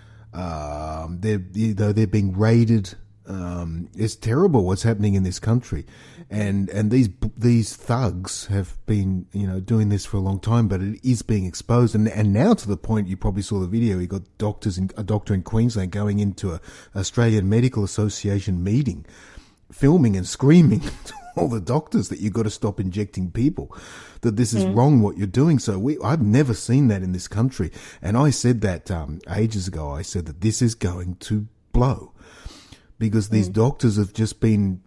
Um, they're you know they're being raided. Um, it's terrible what's happening in this country, and and these these thugs have been, you know, doing this for a long time, but it is being exposed, and and now to the point, you probably saw the video. You got doctors in, a doctor in Queensland going into a Australian Medical Association meeting, filming and screaming to all the doctors that you've got to stop injecting people, that this is mm. wrong what you're doing. So we I've never seen that in this country, and I said that um, ages ago. I said that this is going to blow. Because these mm. doctors have just been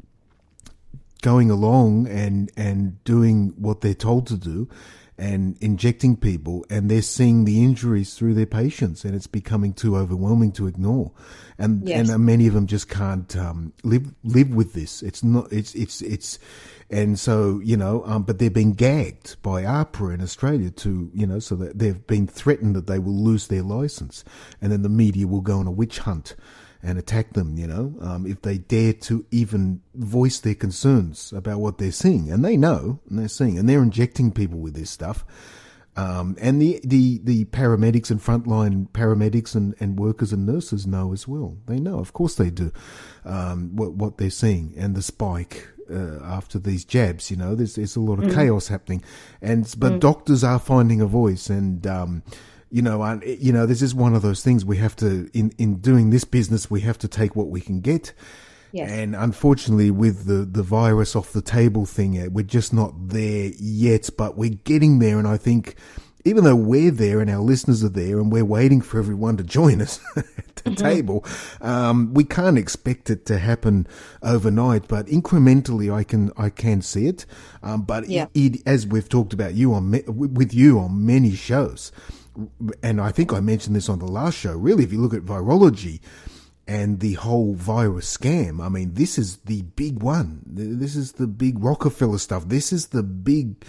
going along and, and doing what they're told to do and injecting people, and they're seeing the injuries through their patients, and it's becoming too overwhelming to ignore. And yes. and many of them just can't um, live live with this. It's not. It's it's it's, and so you know. Um, but they're being gagged by AHPRA in Australia to you know, so that they've been threatened that they will lose their license, and then the media will go on a witch hunt and attack them, you know, um, if they dare to even voice their concerns about what they're seeing. And they know, and they're seeing, and they're injecting people with this stuff. Um, and the, the, the paramedics and frontline paramedics and, and workers and nurses know as well. They know, of course they do, um, what, what they're seeing, and the spike uh, after these jabs. You know, there's there's a lot of mm. chaos happening, and but mm. doctors are finding a voice, and um, you know, and, you know, this is one of those things we have to in in doing this business, we have to take what we can get. Yes. And unfortunately, with the, the virus off the table thing, we're just not there yet, but we're getting there. And I think even though we're there and our listeners are there and we're waiting for everyone to join us at the mm-hmm. table, um, we can't expect it to happen overnight, but incrementally I can, I can see it. Um, but yeah. it, it, as we've talked about you on, with you on many shows, and I think I mentioned this on the last show, really, if you look at virology, and the whole virus scam, I mean, this is the big one. This is the big Rockefeller stuff. This is the big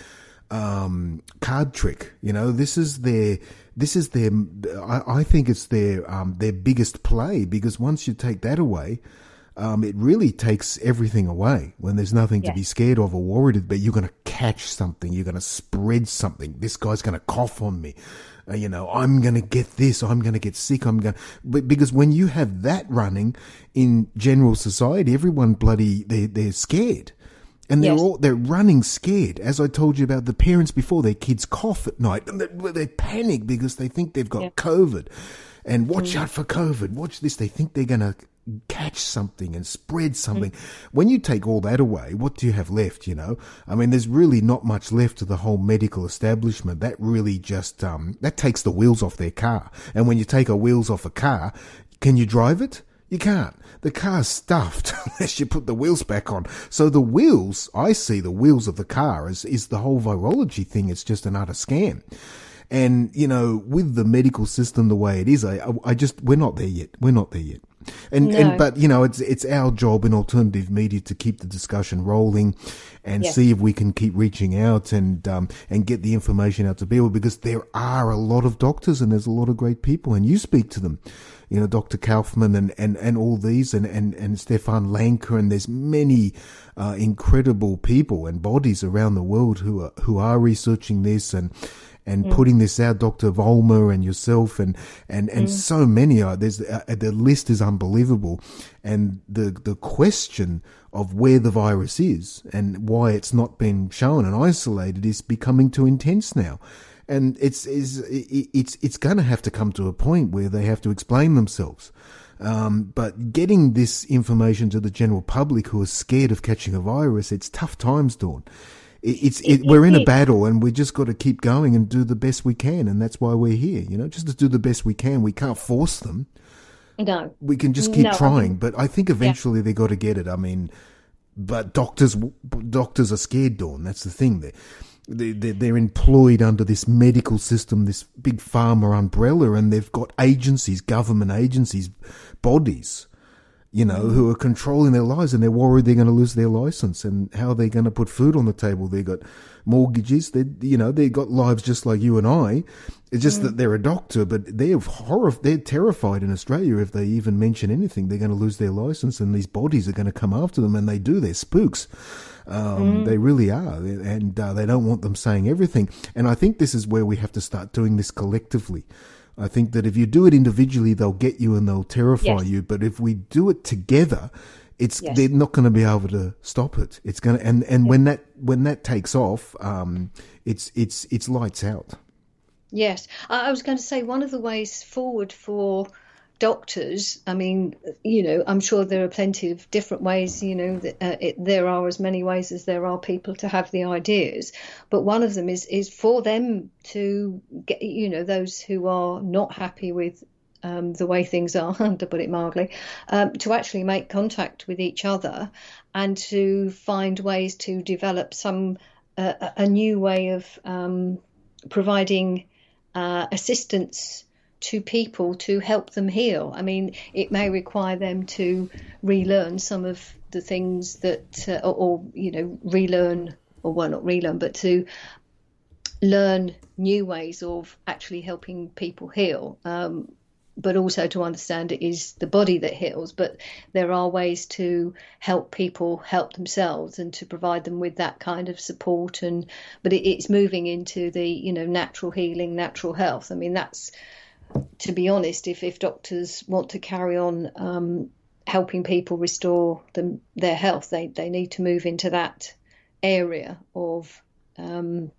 um, card trick. You know, this is their, this is their, I, I think it's their, um, their biggest play, because once you take that away, um, it really takes everything away when there's nothing yeah. to be scared of or worried about. But you're going to catch something. You're going to spread something. This guy's going to cough on me. Uh, you know, I'm going to get this, I'm going to get sick, I'm going to, but because when you have that running in general society, everyone bloody, they, they're scared. And they're yes. all, they're running scared. As I told you about the parents before, their kids cough at night and they, they panic because they think they've got yeah. COVID. And watch mm. out for COVID. Watch this. They think they're going to catch something and spread something. Mm. When you take all that away, what do you have left, you know? I mean, there's really not much left to the whole medical establishment. That really just, um, that takes the wheels off their car. And when you take a wheels off a car, can you drive it? You can't. The car's stuffed unless you put the wheels back on. So the wheels, I see the wheels of the car is, is the whole virology thing. It's just an utter scam. And, you know, with the medical system the way it is, I, I just, we're not there yet. We're not there yet. And, no. and, but, you know, it's, it's our job in alternative media to keep the discussion rolling and yes. see if we can keep reaching out and, um, and get the information out to people, because there are a lot of doctors and there's a lot of great people, and you speak to them, you know, Doctor Kaufman and, and, and all these and, and, and Stefan Lanker, and there's many, uh, incredible people and bodies around the world who are, who are researching this and, and mm. putting this out, Doctor Vollmer and yourself and, and, and mm. so many are, there's, uh, the list is unbelievable. And the, the question of where the virus is and why it's not been shown and isolated is becoming too intense now. And it's, is, it's, it's going to have to come to a point where they have to explain themselves. Um, but getting this information to the general public who are scared of catching a virus, it's tough times, Dawn. It's it, we're in a battle, and we just got to keep going and do the best we can, and that's why we're here. You know, just to do the best we can. We can't force them. No, we can just keep no, trying. I mean, but I think eventually yeah. they got to get it. I mean, but doctors doctors are scared, Dawn. That's the thing. They they they're, they're employed under this medical system, this big pharma umbrella, and they've got agencies, government agencies, bodies, you know, mm. who are controlling their lives, and they're worried they're going to lose their license, and how they're going to put food on the table. They've got mortgages. They, you know, they've got lives just like you and I. It's just mm. that they're a doctor, but they're horror. They're terrified in Australia if they even mention anything. They're going to lose their license, and these bodies are going to come after them, and they do. They're spooks. Um, mm. They really are, and uh, they don't want them saying everything. And I think this is where we have to start doing this collectively. I think that if you do it individually, they'll get you and they'll terrify yes. you. But if we do it together, it's yes. they're not going to be able to stop it. It's going to, and and yes. when that when that takes off, um, it's it's it's lights out. Yes, I was going to say one of the ways forward for doctors, I mean, you know, I'm sure there are plenty of different ways, you know, that, uh, it, there are as many ways as there are people to have the ideas. But one of them is, is for them to get, you know, those who are not happy with um, the way things are, to put it mildly, um, to actually make contact with each other and to find ways to develop some, uh, a new way of um, providing uh, assistance to people to help them heal. I mean, it may require them to relearn some of the things that, uh, or, or, you know, relearn, or well, not relearn, but to learn new ways of actually helping people heal. Um, but also to understand it is the body that heals. But there are ways to help people help themselves and to provide them with that kind of support. And but it, it's moving into the, you know, natural healing, natural health. I mean, that's, to be honest, if, if doctors want to carry on um, helping people restore them, their health, they, they need to move into that area of um,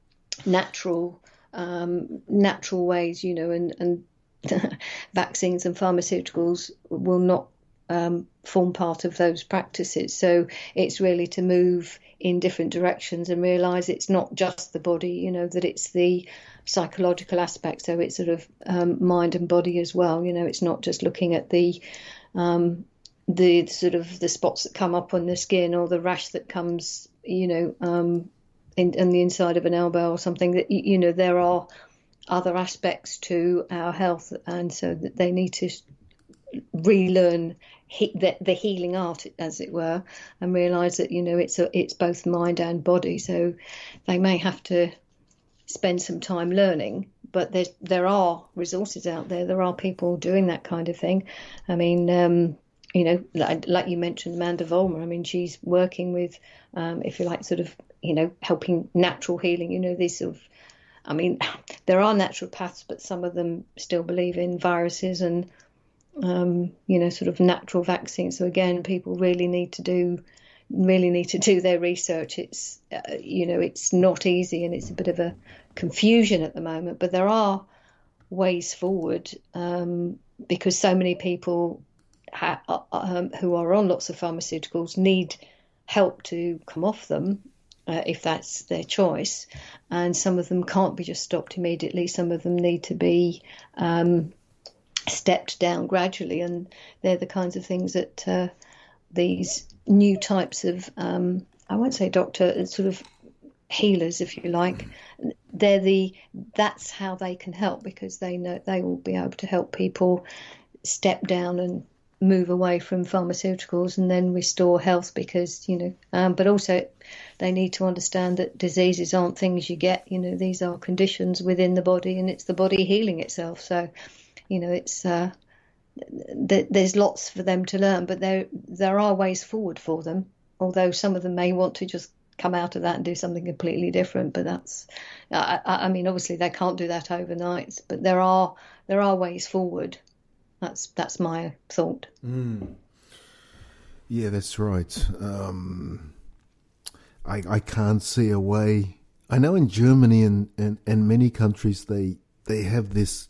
natural um, natural ways, you know, and, and vaccines and pharmaceuticals will not um, form part of those practices. So it's really to move in different directions and realise it's not just the body, you know, that it's the psychological aspect. So it's sort of um, mind and body as well. You know, it's not just looking at the um, the sort of the spots that come up on the skin or the rash that comes, you know, um, in, in the inside of an elbow or something. That, you know, there are other aspects to our health, and so that they need to relearn he, the, the healing art, as it were, and realise that, you know, it's a, it's both mind and body. So they may have to spend some time learning, but there there are resources out there. There are people doing that kind of thing. I mean, um, you know, like, like you mentioned, Amanda Vollmer. I mean, she's working with, um, if you like, sort of, you know, helping natural healing. You know, these sort of, I mean, there are naturopaths, but some of them still believe in viruses and, um, you know, sort of natural vaccines. So again, people really need to do, really need to do their research. It's, uh, you know, it's not easy and it's a bit of a confusion at the moment, but there are ways forward um, because so many people ha- um, who are on lots of pharmaceuticals need help to come off them. Uh, if that's their choice, and some of them can't be just stopped immediately. Some of them need to be um, stepped down gradually, and they're the kinds of things that uh, these new types of, um, I won't say doctor, sort of healers, if you like, they're the, that's how they can help, because they know they will be able to help people step down and move away from pharmaceuticals and then restore health, because, you know, um, but also they need to understand that diseases aren't things you get, you know, these are conditions within the body, and it's the body healing itself. So, you know, it's uh, th- there's lots for them to learn, but there there are ways forward for them, although some of them may want to just come out of that and do something completely different. But that's, I, I mean, obviously they can't do that overnight, but there are there are ways forward. That's that's my thought. Mm. Yeah, that's right. Um, I I can't see a way. I know in Germany and, and, and many countries they they have this.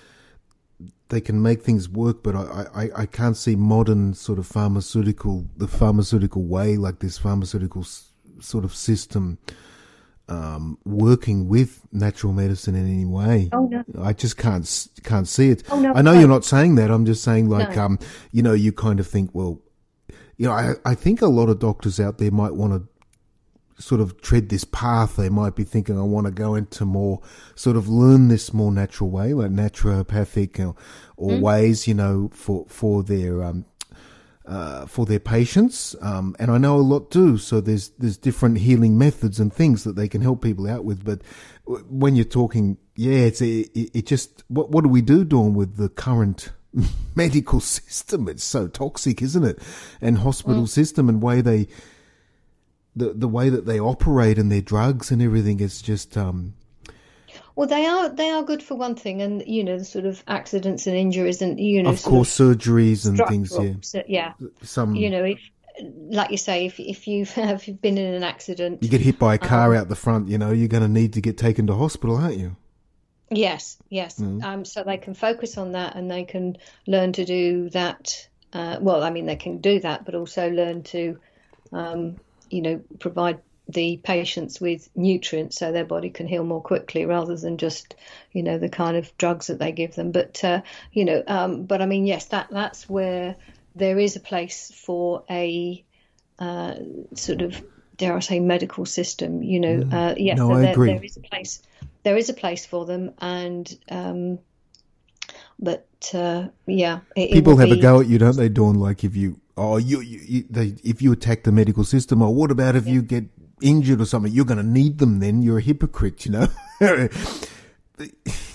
They can make things work, but I, I, I can't see modern sort of pharmaceutical the pharmaceutical way, like this pharmaceutical s- sort of system. Um, working with natural medicine in any way. Oh, no. I just can't can't see it. Oh, no, I know no. you're not saying that. I'm just saying, like, No. um, you know, you kind of think, well, you know, I, I think a lot of doctors out there might want to sort of tread this path. They might be thinking, I want to go into more, sort of learn this more natural way, like naturopathic or, or mm. ways, you know, for, for their, um, Uh, for their patients, um, and I know a lot do. So there's there's different healing methods and things that they can help people out with. But when you're talking, yeah, it's it, it just what what do we do, Dawn, with the current medical system? It's so toxic, isn't it? And hospital mm. system and way they the the way that they operate and their drugs and everything is just. Um, Well, they are they are good for one thing, and you know, the sort of accidents and injuries, and you know, of course, of surgeries and things. Yeah, yeah. Some, you know, if like you say, if if you've if you've been in an accident, you get hit by a car um, out the front. You know, you're going to need to get taken to hospital, aren't you? Yes, yes. Mm. Um, so they can focus on that, and they can learn to do that. Uh, well, I mean, they can do that, but also learn to, um, you know, provide the patients with nutrients so their body can heal more quickly, rather than just, you know, the kind of drugs that they give them. But, uh, you know, um, but I mean, yes, that that's where there is a place for a uh, sort of, dare I say, medical system, you know. Mm. Uh, yes, no, so I there, agree. there is a place, there is a place for them. And, um, but, uh, yeah. It, People it have be... a go at you, don't they, Dawn? Like if you, oh, you, you, you they, if you attack the medical system, or what about if yeah. you get injured or something, you're going to need them then, you're a hypocrite, you know.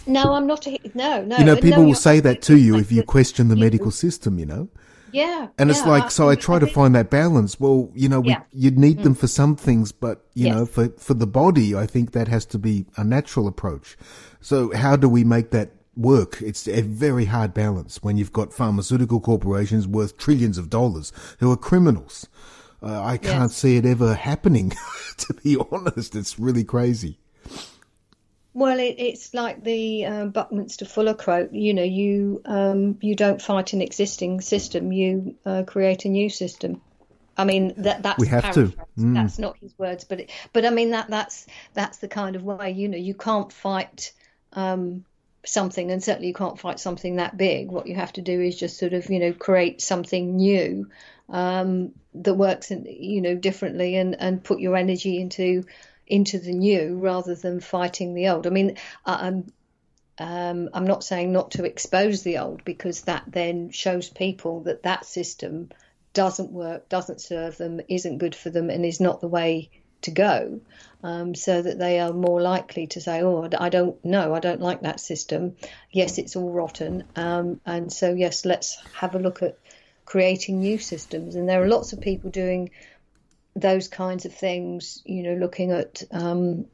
No, I'm not. A, no, no. You know, people no, will say that to you if you question the you, medical system, you know. Yeah. And it's yeah, like, I, so I try to find that balance. Well, you know, we, yeah. you'd need mm. them for some things, but, you yes. know, for, for the body, I think that has to be a natural approach. So how do we make that work? It's a very hard balance when you've got pharmaceutical corporations worth trillions of dollars who are criminals. Uh, I can't yes. see it ever happening, to be honest. It's really crazy. Well, it, it's like the uh, Buckminster Fuller quote. You know, you um, you don't fight an existing system; you uh, create a new system. I mean, that that's we have to. Mm. That's not his words, but it, but I mean that that's that's the kind of way. You know, you can't fight um, something, and certainly you can't fight something that big. What you have to do is just sort of, you know, create something new um, that works, in, you know, differently, and and put your energy into. into the new rather than fighting the old. I mean, I'm, um, I'm not saying not to expose the old, because that then shows people that that system doesn't work, doesn't serve them, isn't good for them, and is not the way to go, um, so that they are more likely to say, oh, I don't know, I don't like that system. Yes, it's all rotten. Um, and so, yes, let's have a look at creating new systems. And there are lots of people doing those kinds of things, you know, looking at, um,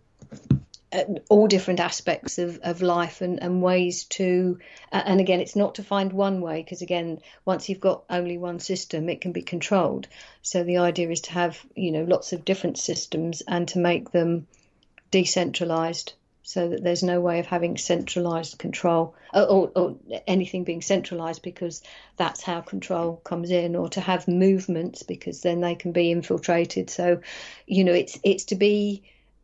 at all different aspects of, of life and, and ways to, uh, and again, it's not to find one way, because again, once you've got only one system, it can be controlled. So the idea is to have, you know, lots of different systems and to make them decentralized, so that there's no way of having centralized control or, or, or anything being centralized, because that's how control comes in, or to have movements, because then they can be infiltrated. So, you know, it's it's to be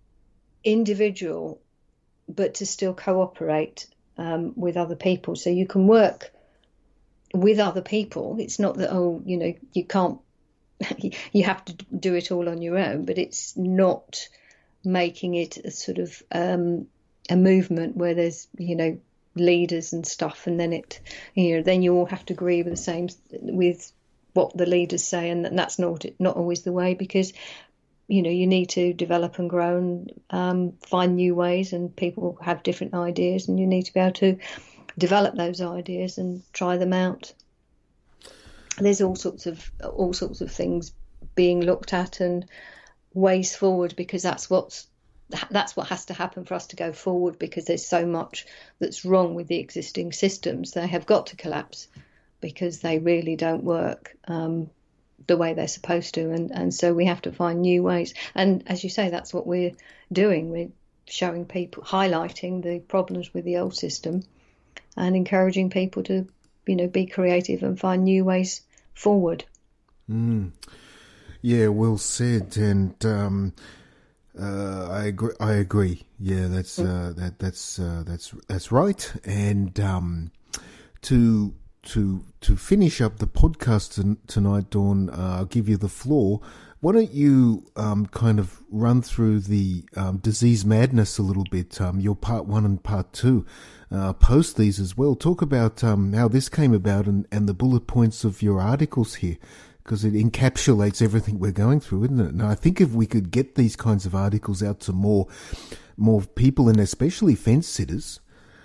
individual, but to still cooperate um, with other people. So you can work with other people. It's not that, oh, you know, you can't, you have to do it all on your own, but it's not making it a sort of um, a movement where there's, you know, leaders and stuff, and then it, you know, then you all have to agree with the same, with what the leaders say, and that's not not always the way, because, you know, you need to develop and grow and um, find new ways, and people have different ideas, and you need to be able to develop those ideas and try them out. There's all sorts of all sorts of things being looked at and ways forward, because that's what's that's what has to happen for us to go forward, because there's so much that's wrong with the existing systems. They have got to collapse, because they really don't work um, the way they're supposed to, and, and so we have to find new ways. And as you say, that's what we're doing. We're showing people, highlighting the problems with the old system, and encouraging people to, you know, be creative and find new ways forward. Mm. Yeah, well said. And um, uh, I agree. I agree. Yeah, that's uh, that that's uh, that's that's right. And um, to to to finish up the podcast t- tonight, Dawn, uh, I'll give you the floor. Why don't you um, kind of run through the um, disease madness a little bit? Um, your part one and part two. Uh, post these as well. Talk about um, how this came about, and, and the bullet points of your articles here, because it encapsulates everything we're going through, isn't it? And I think if we could get these kinds of articles out to more more people, and especially fence sitters,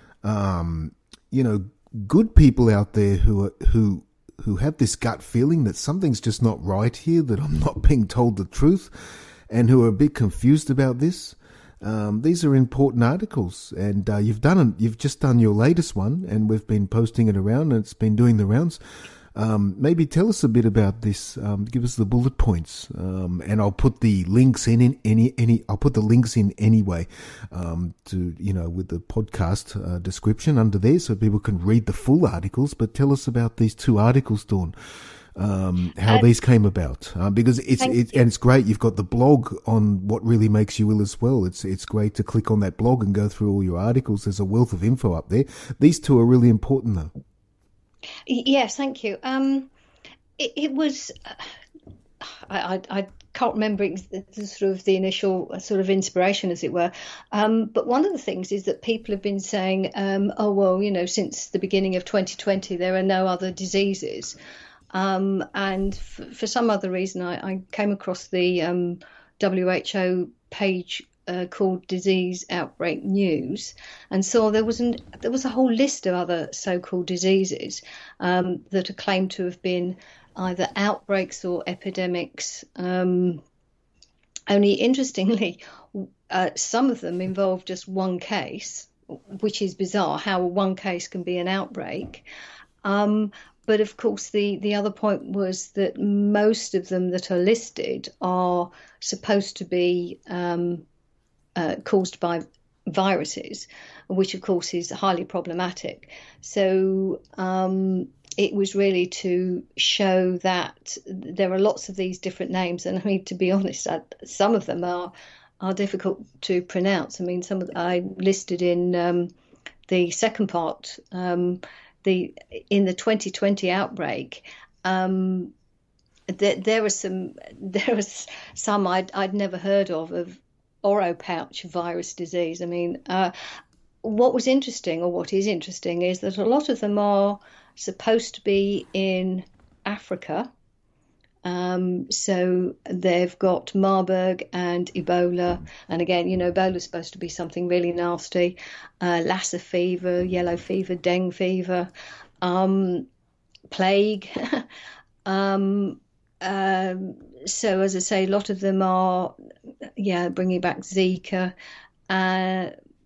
um, you know, good people out there who are, who who have this gut feeling that something's just not right here, that I'm not being told the truth, and who are a bit confused about this. Um, these are important articles, and uh, you've done you've just done your latest one, and we've been posting it around, and it's been doing the rounds. Um, maybe tell us a bit about this. Um, give us the bullet points, um, and I'll put the links in, in any any. I'll put the links in anyway, um, to you know with the podcast uh, description under there, so people can read the full articles. But tell us about these two articles, Dawn. Um, how uh, these came about, uh, because it's it, and it's great. You've got the blog on what really makes you ill as well. It's it's great to click on that blog and go through all your articles. There's a wealth of info up there. These two are really important, though. Yes, thank you. Um, it, it was, uh, I, I, I can't remember the sort of the initial sort of inspiration, as it were. Um, but one of the things is that people have been saying, um, oh, well, you know, since the beginning of twenty twenty, there are no other diseases. Um, and f- for some other reason, I, I came across the um, W H O page uh, called Disease Outbreak News, and saw there was an, there was a whole list of other so-called diseases um, that are claimed to have been either outbreaks or epidemics. Um, only interestingly, uh, some of them involve just one case, which is bizarre, how one case can be an outbreak. Um, but of course, the, the other point was that most of them that are listed are supposed to be um, uh, caused by viruses, which of course is highly problematic. So um, it was really to show that there are lots of these different names. And I mean, to be honest, I, some of them are are difficult to pronounce. I mean, some of the, I listed in um, the second part, um, the in the twenty twenty outbreak, um, there, there are some there was some I'd I'd never heard of of oropouch virus disease. I mean, uh, what was interesting, or what is interesting, is that a lot of them are supposed to be in Africa. Um, so they've got Marburg and Ebola. And again, you know, Ebola is supposed to be something really nasty. Uh, Lassa fever, yellow fever, dengue fever, um, plague. um, um, so as I say, a lot of them are, yeah, bringing back Zika. Uh,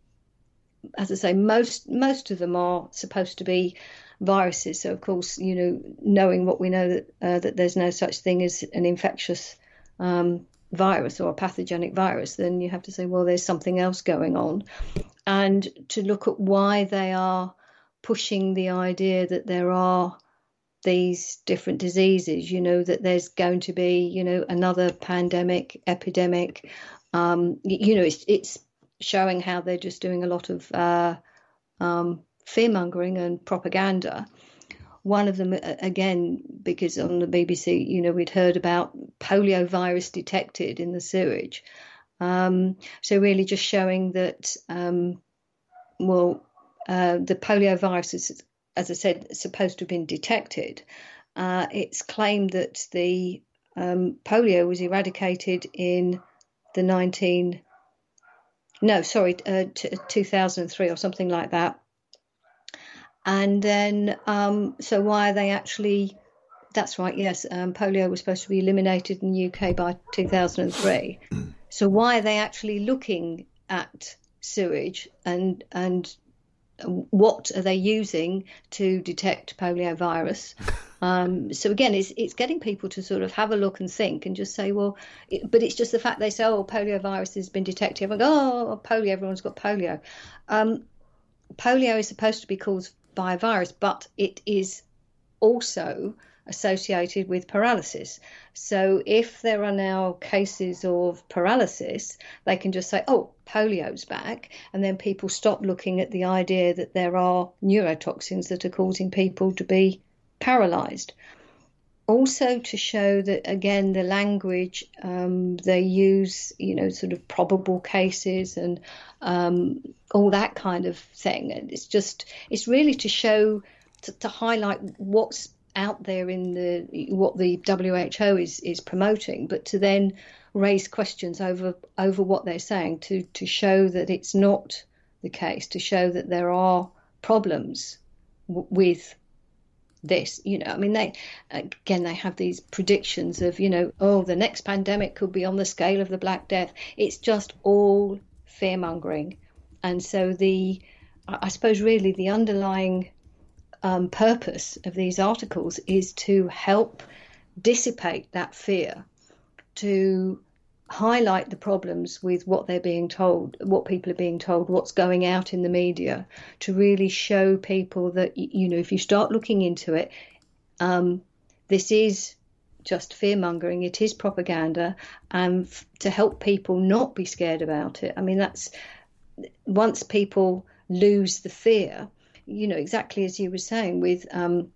as I say, most most of them are supposed to be viruses. So of course, you know, knowing what we know, that uh, that there's no such thing as an infectious um, virus or a pathogenic virus, then you have to say, well, there's something else going on, and to look at why they are pushing the idea that there are these different diseases, you know, that there's going to be, you know, another pandemic, epidemic. Um, you know, it's, it's showing how they're just doing a lot of uh, um, fear-mongering and propaganda. One of them, again, because on the B B C, you know, we'd heard about polio virus detected in the sewage. Um, so really just showing that, um, well, uh, the polio virus is, as I said, supposed to have been detected. Uh, it's claimed that the um, polio was eradicated in the nineteen, no, sorry, uh, t- two thousand three or something like that. And then, um, so why are they actually, that's right, yes, um, polio was supposed to be eliminated in the U K by two thousand three. So why are they actually looking at sewage, and and what are they using to detect polio virus? Um, so again, it's it's getting people to sort of have a look and think and just say, well, it, but it's just the fact they say, oh, polio virus has been detected. Everyone go, oh, polio, everyone's got polio. Um, polio is supposed to be caused by a virus, but it is also associated with paralysis. So if there are now cases of paralysis, they can just say, oh, polio's back, and then people stop looking at the idea that there are neurotoxins that are causing people to be paralyzed. Also to show that, again, the language um, they use, you know, sort of probable cases and um, all that kind of thing. And it's just, it's really to show, to, to highlight what's out there in the, what the W H O is, is promoting, but to then raise questions over, over what they're saying, to, to show that it's not the case, to show that there are problems w- with this, you know, I mean, they, again, they have these predictions of, you know, oh, the next pandemic could be on the scale of the Black Death. It's just all fear mongering. And so the, I suppose really the underlying um, purpose of these articles is to help dissipate that fear, to highlight the problems with what they're being told, what people are being told, what's going out in the media, to really show people that, you know, if you start looking into it, um, this is just fear-mongering, it is propaganda, and f- to help people not be scared about it. I mean, that's, once people lose the fear, you know, exactly as you were saying with um,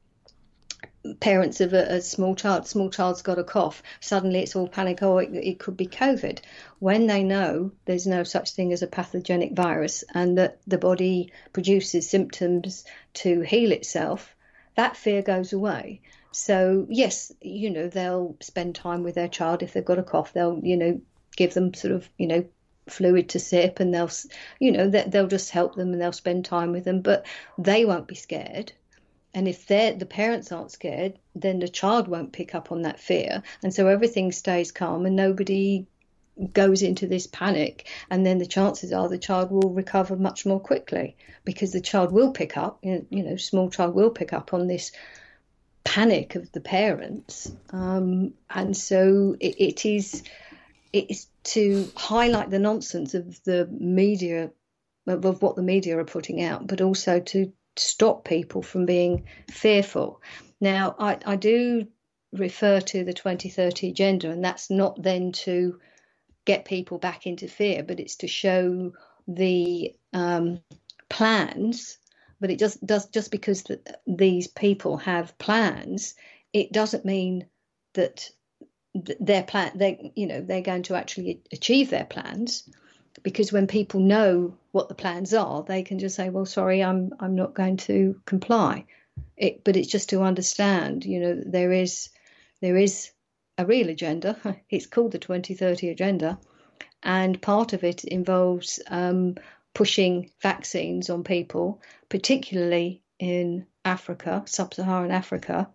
parents of a, a small child, small child's got a cough, suddenly it's all panic, oh, it, it could be COVID, when they know there's no such thing as a pathogenic virus and that the body produces symptoms to heal itself, that fear goes away. So yes, you know, they'll spend time with their child. If they've got a cough, they'll, you know, give them sort of, you know, fluid to sip, and they'll, you know, they'll just help them and they'll spend time with them, but they won't be scared. And if they're, the parents aren't scared, then the child won't pick up on that fear. And so everything stays calm and nobody goes into this panic. And then the chances are the child will recover much more quickly, because the child will pick up, you know, small child will pick up on this panic of the parents. Um, and so it, it is, it is to highlight the nonsense of the media, of, of what the media are putting out, but also to stop people from being fearful. Now, I, I do refer to the twenty thirty agenda, and that's not then to get people back into fear, but it's to show the um, plans. But it just does, just because the, these people have plans, it doesn't mean that their plan, they, you know, they're going to actually achieve their plans. Because when people know what the plans are, they can just say, well, sorry, I'm I'm not going to comply. It, but it's just to understand, you know, there is there is a real agenda. It's called the twenty thirty agenda. And part of it involves um, pushing vaccines on people, particularly in Africa, sub-Saharan Africa,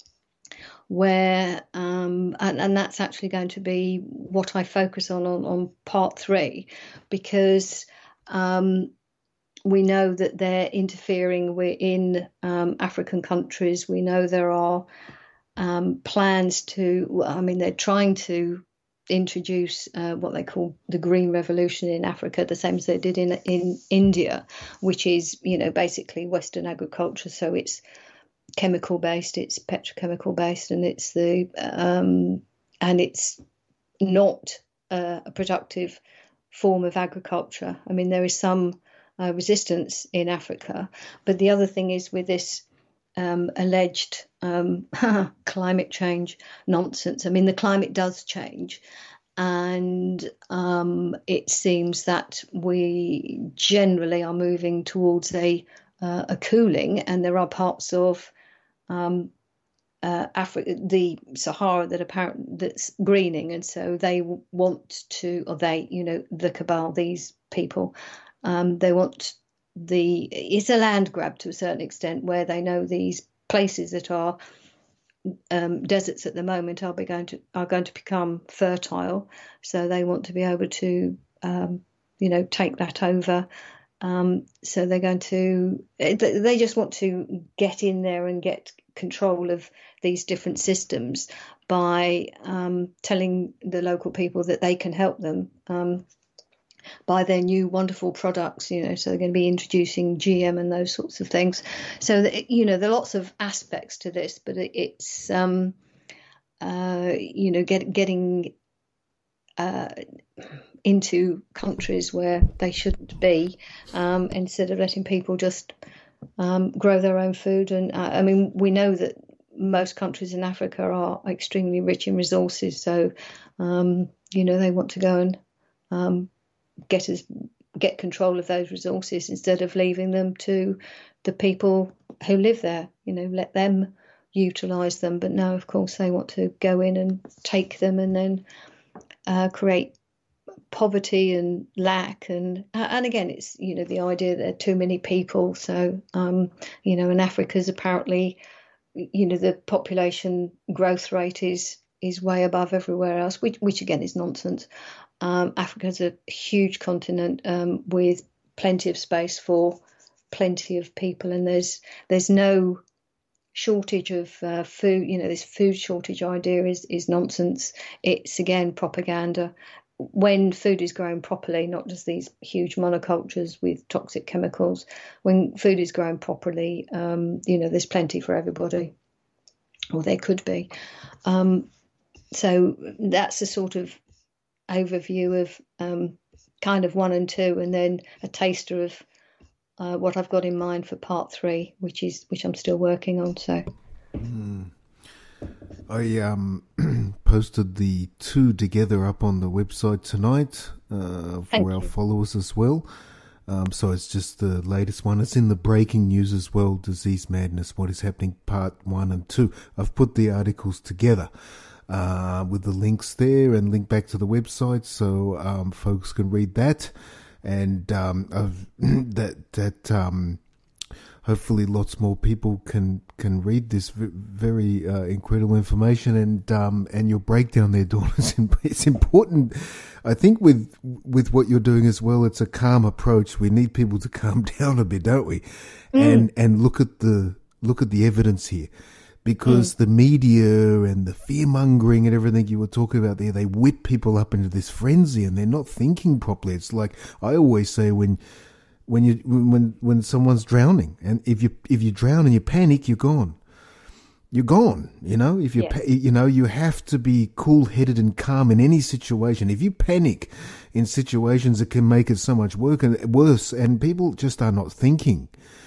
where um, and, and that's actually going to be what I focus on on, on part three, because um, we know that they're interfering in um, African countries. We know there are um, plans to, I mean, they're trying to introduce uh, what they call the Green Revolution in Africa, the same as they did in in India, which is, you know, basically Western agriculture. So it's chemical based, it's petrochemical based, and it's the um, and it's not uh, a productive form of agriculture. I mean, there is some uh, resistance in Africa, but the other thing is with this um, alleged um, climate change nonsense. I mean, the climate does change, and um, it seems that we generally are moving towards a uh, a cooling, and there are parts of um, uh, Africa, the Sahara, that apparently that's greening, and so they want to, or they, you know, the cabal, these people, um, they want the, it's a land grab to a certain extent, where they know these places that are um, deserts at the moment are be going to are going to become fertile, so they want to be able to, um, you know, take that over. Um, so they're going to, they just want to get in there and get control of these different systems by um, telling the local people that they can help them um, by their new wonderful products, you know, so they're going to be introducing G M and those sorts of things. So, that, you know, there are lots of aspects to this, but it, it's, um, uh, you know, get, getting uh, into countries where they shouldn't be, um, instead of letting people just um, grow their own food. And uh, I mean, we know that most countries in Africa are extremely rich in resources. So, um, you know, they want to go and um, get us get control of those resources instead of leaving them to the people who live there. You know, let them utilise them. But no, of course, they want to go in and take them and then uh, create poverty and lack, and and again, it's, you know, the idea that there are too many people. So um you know, in Africa's apparently, you know, the population growth rate is is way above everywhere else, which which again is nonsense. um Africa's a huge continent um with plenty of space for plenty of people, and there's there's no shortage of uh, food. You know, this food shortage idea is is nonsense. It's again propaganda. When food is grown properly, not just these huge monocultures with toxic chemicals, when food is grown properly, um, you know, there's plenty for everybody, or there could be. Um, so that's a sort of overview of um, kind of one and two, and then a taster of uh, what I've got in mind for part three, which is which I'm still working on. So. Mm. I um, posted the two together up on the website tonight uh, for Thank our you. followers as well. Um, so it's just the latest one. It's in the breaking news as well, Disease Madness, What is Happening, part one and two. I've put the articles together. uh, with the links there and link back to the website so um, folks can read that. And um, I've, that that um, hopefully lots more people can can read this very uh, incredible information. And um, and your breakdown there, Dawn, is it's important. I think with with what you're doing as well, it's a calm approach. We need people to calm down a bit, don't we? Mm. And and look at the look at the evidence here. Because mm. the media and the fear-mongering and everything you were talking about there, they whip people up into this frenzy and they're not thinking properly. It's like I always say when when you when when someone's drowning, and if you if you drown and you panic, you're gone. You're gone. You know, if you yes. you know you have to be cool-headed and calm in any situation. If you panic in situations, it can make it so much worse, and people just are not thinking.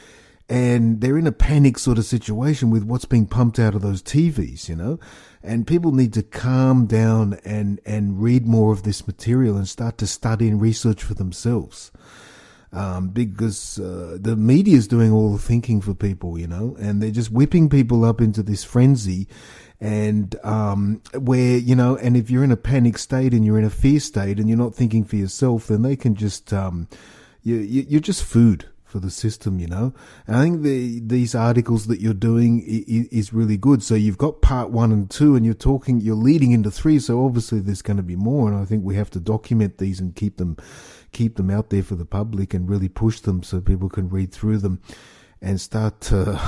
And they're in a panic sort of situation with what's being pumped out of those T Vs, you know, and people need to calm down and, and read more of this material and start to study and research for themselves. Um, because, uh, the media is doing all the thinking for people, you know, and they're just whipping people up into this frenzy and, um, where, you know, and if you're in a panic state and you're in a fear state and you're not thinking for yourself, then they can just, um, you, you you're just food for the system, you know. And I think the these articles that you're doing is, is really good. So you've got part one and two, and you're talking, you're leading into three. So obviously there's going to be more, and I think we have to document these and keep them, keep them out there for the public and really push them so people can read through them and start to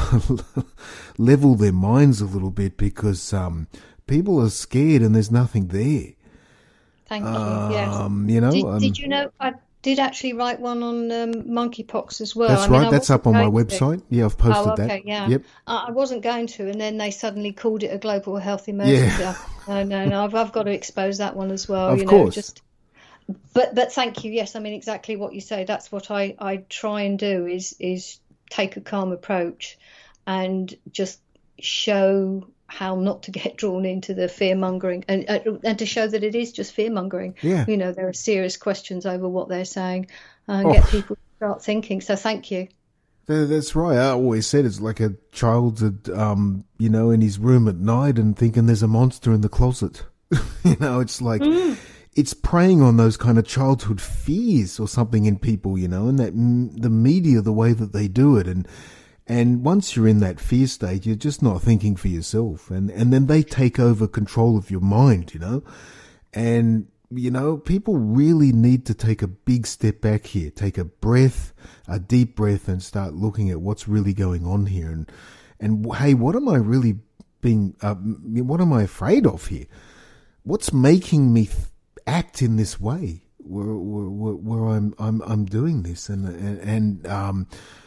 level their minds a little bit, because um, people are scared and there's nothing there. Thank you. Um, yes. You know, did, um, did you know? I- did actually write one on um, monkeypox as well. That's I mean, right. That's up on my website. Yeah, I've posted oh, okay, that. Yeah. Yep. Uh, I wasn't going to, and then they suddenly called it a global health emergency. Yeah. No, no, no. I've, I've got to expose that one as well. Of you know, course. Just, but but thank you. Yes, I mean exactly what you say. That's what I, I try and do is is take a calm approach and just show how not to get drawn into the fear mongering, and uh, and to show that it is just fear mongering. Yeah. You know, there are serious questions over what they're saying. And oh. get people to start thinking. So thank you. That's right. I always said it's like a child, um, you know, in his room at night and thinking there's a monster in the closet. You know, it's like mm. it's preying on those kind of childhood fears or something in people, you know, and that the media, the way that they do it. And and once you're in that fear state, you're just not thinking for yourself. And, and then they take over control of your mind, you know, and you know, people really need to take a big step back here, take a breath, a deep breath, and start looking at what's really going on here. And, and hey, what am I really being, uh, what am I afraid of here? What's making me th- act in this way where, where, where I'm, I'm, I'm doing this? And, and, and, um,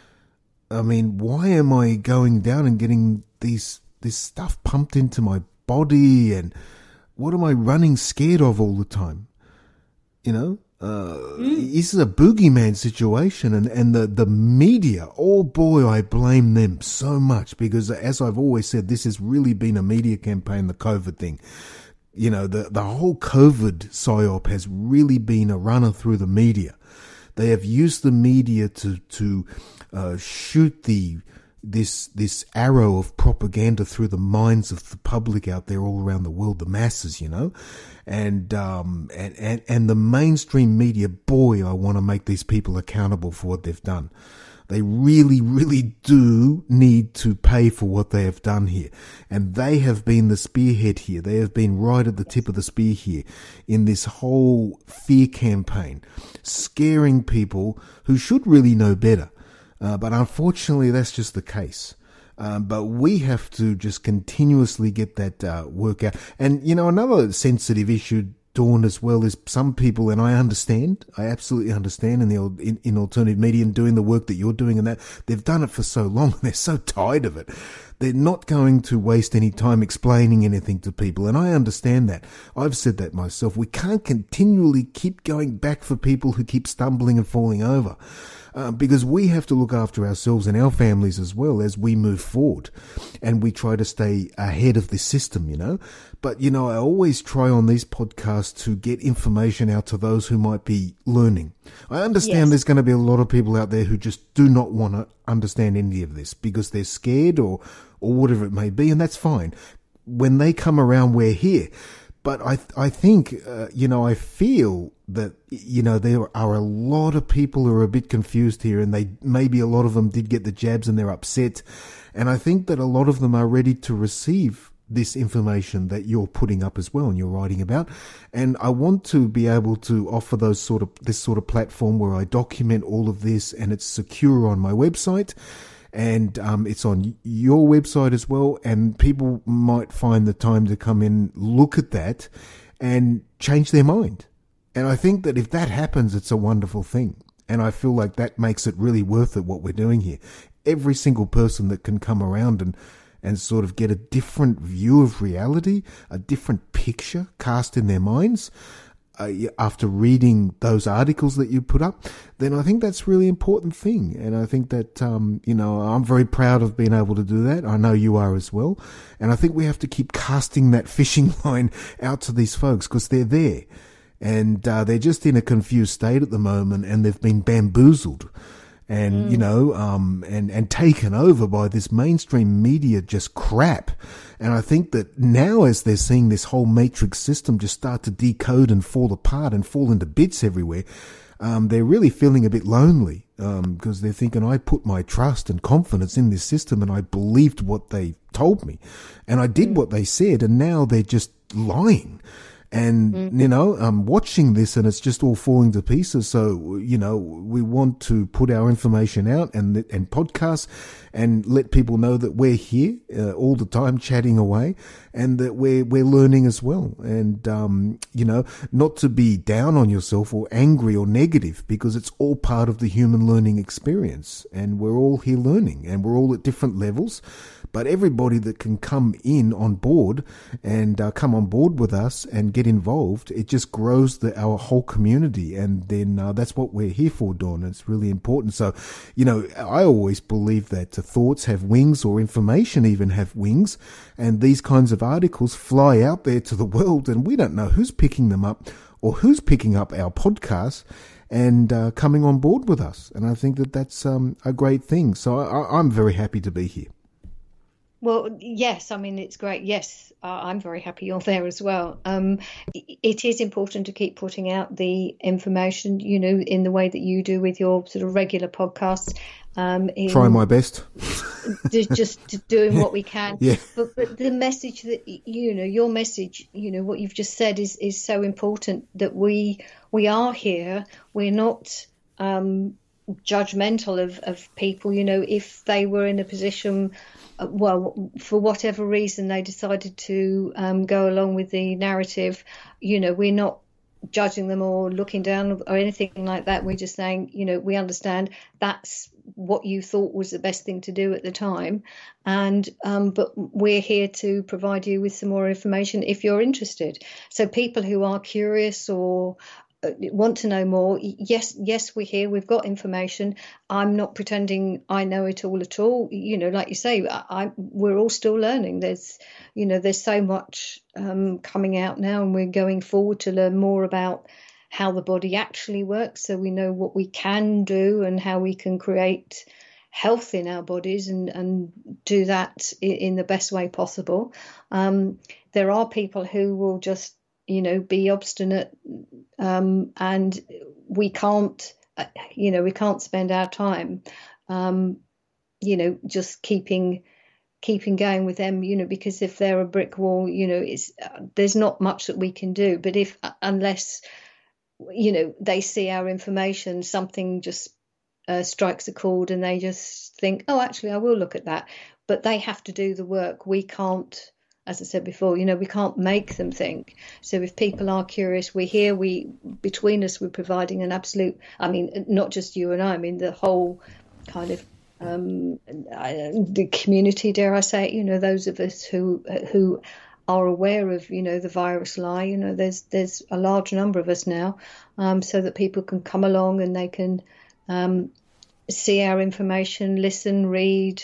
I mean, why am I going down and getting these, this stuff pumped into my body? And what am I running scared of all the time? You know, uh, mm. this is a boogeyman situation, and, and the, the media, oh boy, I blame them so much, because as I've always said, this has really been a media campaign, the COVID thing. You know, the, the whole COVID psyop has really been a runner through the media. They have used the media to, to, uh, shoot the, this this arrow of propaganda through the minds of the public out there all around the world, the masses, you know, and um and and, and the mainstream media, boy, I want to make these people accountable for what they've done. They really, really do need to pay for what they have done here. And they have been the spearhead here. They have been right at the tip of the spear here in this whole fear campaign, scaring people who should really know better. Uh, but unfortunately, that's just the case. Um, but we have to just continuously get that uh, work out. And, you know, another sensitive issue, Dawn, as well, is some people, and I understand, I absolutely understand in the in, in alternative media and doing the work that you're doing and that, they've done it for so long, they're so tired of it. They're not going to waste any time explaining anything to people, and I understand that. I've said that myself. We can't continually keep going back for people who keep stumbling and falling over. Uh, because we have to look after ourselves and our families as well as we move forward, and we try to stay ahead of this system, you know. But, you know, I always try on these podcasts to get information out to those who might be learning. I understand yes. There's going to be a lot of people out there who just do not want to understand any of this because they're scared or, or whatever it may be, and that's fine. when they come around, we're here. But I, I think, uh, you know, I feel that, you know, there are a lot of people who are a bit confused here, and they, maybe a lot of them did get the jabs and they're upset. And I think that a lot of them are ready to receive this information that you're putting up as well and you're writing about. And I want to be able to offer those sort of, this sort of platform where I document all of this, and it's secure on my website. And um, it's on your website as well, and people might find the time to come in, look at that, and change their mind. And I think that if that happens, it's a wonderful thing. And I feel like that makes it really worth it, what we're doing here. Every single person that can come around and, and sort of get a different view of reality, a different picture cast in their minds, Uh, after reading those articles that you put up, then I think that's a really important thing. And I think that, um, you know, I'm very proud of being able to do that. I know you are as well. And I think we have to keep casting that fishing line out to these folks, because they're there. And uh, they're just in a confused state at the moment, and they've been bamboozled. And, mm. you know, um, and, and taken over by this mainstream media just crap. And I think that now, as they're seeing this whole matrix system just start to decode and fall apart and fall into bits everywhere, um, they're really feeling a bit lonely, um, because they're thinking, I put my trust and confidence in this system, and I believed what they told me, and I did mm. what they said, and now they're just lying. And, mm-hmm. you know, I'm watching this and it's just all falling to pieces. So, you know, we want to put our information out and, and podcasts and let people know that we're here uh, all the time chatting away, and that we're, we're learning as well. And, um, you know, not to be down on yourself or angry or negative, because it's all part of the human learning experience, and we're all here learning, and we're all at different levels. But everybody that can come in on board and uh, come on board with us and get involved, it just grows the, our whole community. And then uh, that's what we're here for, Dawn. It's really important. So, you know, I always believe that uh, thoughts have wings, or information even have wings. And these kinds of articles fly out there to the world, and we don't know who's picking them up or who's picking up our podcast and uh, coming on board with us. And I think that that's um, a great thing. So I, I'm very happy to be here. Well, yes, I mean, it's great. Yes, uh, I'm very happy you're there as well. Um, it is important to keep putting out the information, you know, in the way that you do with your sort of regular podcasts. Um, in Try my best. Just doing what we can. Yeah. But, but the message that, you know, your message, you know, what you've just said is, is so important, that we we are here. We're not um, judgmental of, of people, you know, if they were in a position, well, for whatever reason they decided to um, go along with the narrative, you know, we're not judging them or looking down or anything like that. We're just saying, you know, we understand that's what you thought was the best thing to do at the time. And um, but we're here to provide you with some more information if you're interested. So people who are curious or want to know more, yes, yes, we're here. We've got information. I'm not pretending I know it all at all. You know, like you say, I, I, we're all still learning. There's, you know, there's so much um, coming out now, and we're going forward to learn more about how the body actually works, so we know what we can do and how we can create health in our bodies and, and do that in, in the best way possible. Um, there are people who will just, you know, be obstinate, um, and we can't, uh, you know, we can't spend our time, um, you know, just keeping, keeping going with them, you know, because if they're a brick wall, you know, it's, uh, there's not much that we can do. But if, uh, unless, you know, they see our information, something just uh, strikes a chord, and they just think, oh, actually, I will look at that. But they have to do the work. We can't. As I said before, you know, we can't make them think. So if people are curious, we're here. We, between us, we're providing an absolute, I mean, not just you and I, I mean, the whole kind of um, the community, dare I say it, you know, those of us who who are aware of, you know, the virus lie, you know, there's there's a large number of us now, um, so that people can come along and they can um, see our information, listen, read,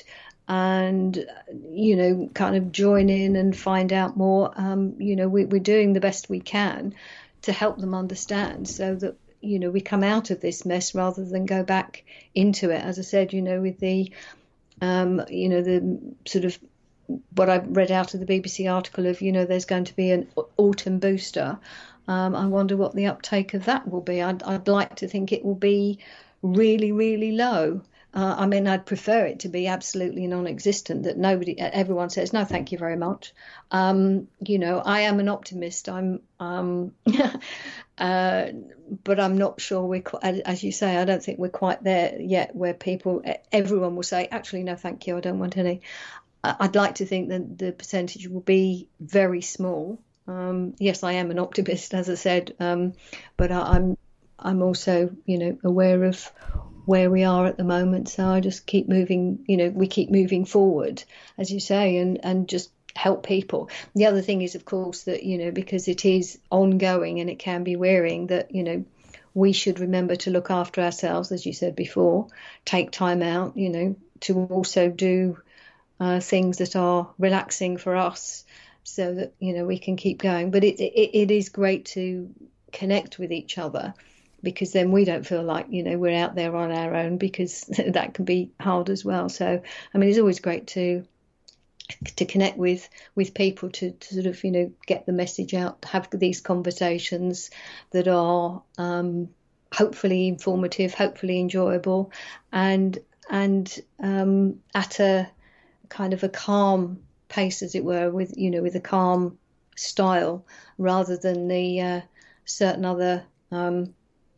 and, you know, kind of join in and find out more. Um, you know, we, we're doing the best we can to help them understand, so that, you know, we come out of this mess rather than go back into it. As I said, you know, with the, um, you know, the sort of what I read out of the B B C article of, you know, there's going to be an autumn booster. Um, I wonder what the uptake of that will be. I'd, I'd like to think it will be really, really low. Uh, I mean, I'd prefer it to be absolutely non-existent, that nobody, everyone says, no, thank you very much. Um, you know, I am an optimist. I'm, um, uh, but I'm not sure we're, quite, as you say, I don't think we're quite there yet where people, everyone will say, actually, no, thank you, I don't want any. I'd like to think that the percentage will be very small. Um, yes, I am an optimist, as I said, um, but I, I'm, I'm also, you know, aware of where we are at the moment. So I just keep moving, you know, we keep moving forward, as you say, and, and just help people. The other thing is, of course, that, you know, because it is ongoing and it can be wearing, that, you know, we should remember to look after ourselves, as you said before, take time out, you know, to also do uh, things that are relaxing for us so that, you know, we can keep going. But it, it, it is great to connect with each other, because then we don't feel like, you know, we're out there on our own, because that can be hard as well. So, I mean, it's always great to to connect with with people, to, to sort of, you know, get the message out, have these conversations that are um, hopefully informative, hopefully enjoyable, and and um, at a kind of a calm pace, as it were, with, you know, with a calm style, rather than the uh, certain other um,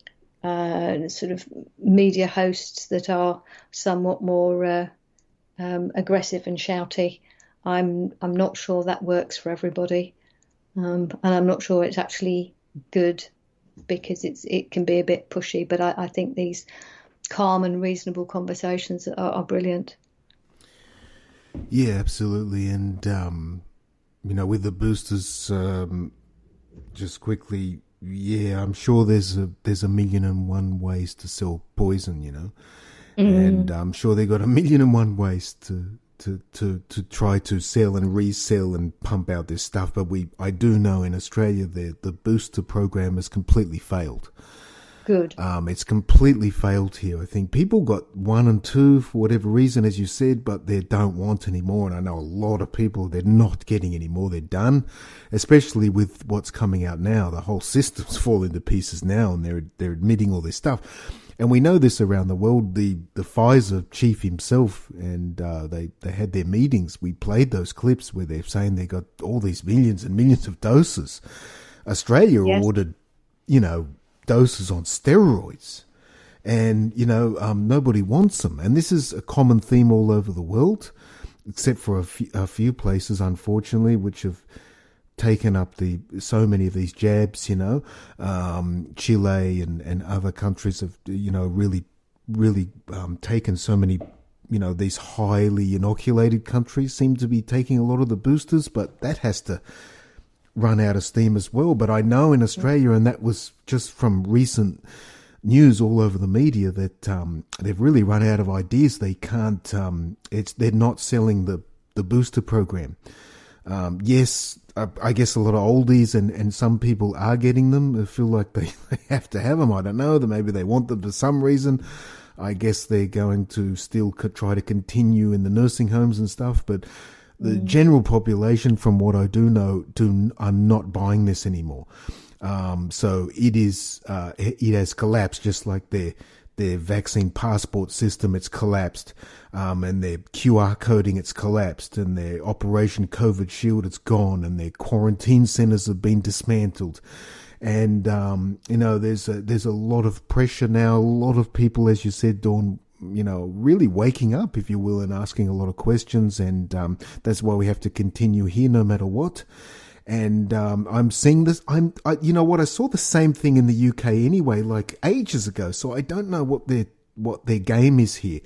Uh, sort of media hosts that are somewhat more uh, um, aggressive and shouty. I'm I'm not sure that works for everybody, um, and I'm not sure it's actually good, because it's it can be a bit pushy. But I, I think these calm and reasonable conversations are, are brilliant. Yeah, absolutely. And um, you know, with the boosters, um, just quickly. Yeah, I'm sure there's a there's a million and one ways to sell poison, you know, mm. and I'm sure they got a million and one ways to, to to to try to sell and resell and pump out this stuff. But we, I do know in Australia the the booster program has completely failed. Good. Um, it's completely failed here. I think people got one and two for whatever reason, as you said, but they don't want any more. And I know a lot of people, they're not getting any more. They're done, especially with what's coming out now. The whole system's falling to pieces now, and they're they're admitting all this stuff. And we know this around the world. The, the Pfizer chief himself, and uh, they, they had their meetings. We played those clips where they're saying they got all these millions and millions of doses. Australia yes. ordered, you know, doses on steroids, and you know um, nobody wants them. And this is a common theme all over the world, except for a few, a few places, unfortunately, which have taken up the so many of these jabs. You know, um, Chile and, and other countries have you know really really um, taken so many. You know, these highly inoculated countries seem to be taking a lot of the boosters, but that has to run out of steam as well. But I know in Australia, and that was just from recent news all over the media, that um, they've really run out of ideas. They can't. Um, it's they're not selling the the booster program. Um, yes, I, I guess a lot of oldies and, and some people are getting them. They feel like they, they have to have them. I don't know. That maybe they want them for some reason. I guess they're going to still co- try to continue in the nursing homes and stuff, but the mm. general population, from what I do know, do are not buying this anymore. Um, so it is, uh, it has collapsed, just like their their vaccine passport system. It's collapsed, um, and their Q R coding, it's collapsed, and their Operation COVID Shield, it's gone, and their quarantine centers have been dismantled. And um, you know, there's a, there's a lot of pressure now. A lot of people, as you said, Dawn, you know, really waking up, if you will, and asking a lot of questions. And um, that's why we have to continue here, no matter what. And um, I'm seeing this. I'm, I, you know, what I saw the same thing in the U K anyway, like ages ago. So I don't know what their what their game is here.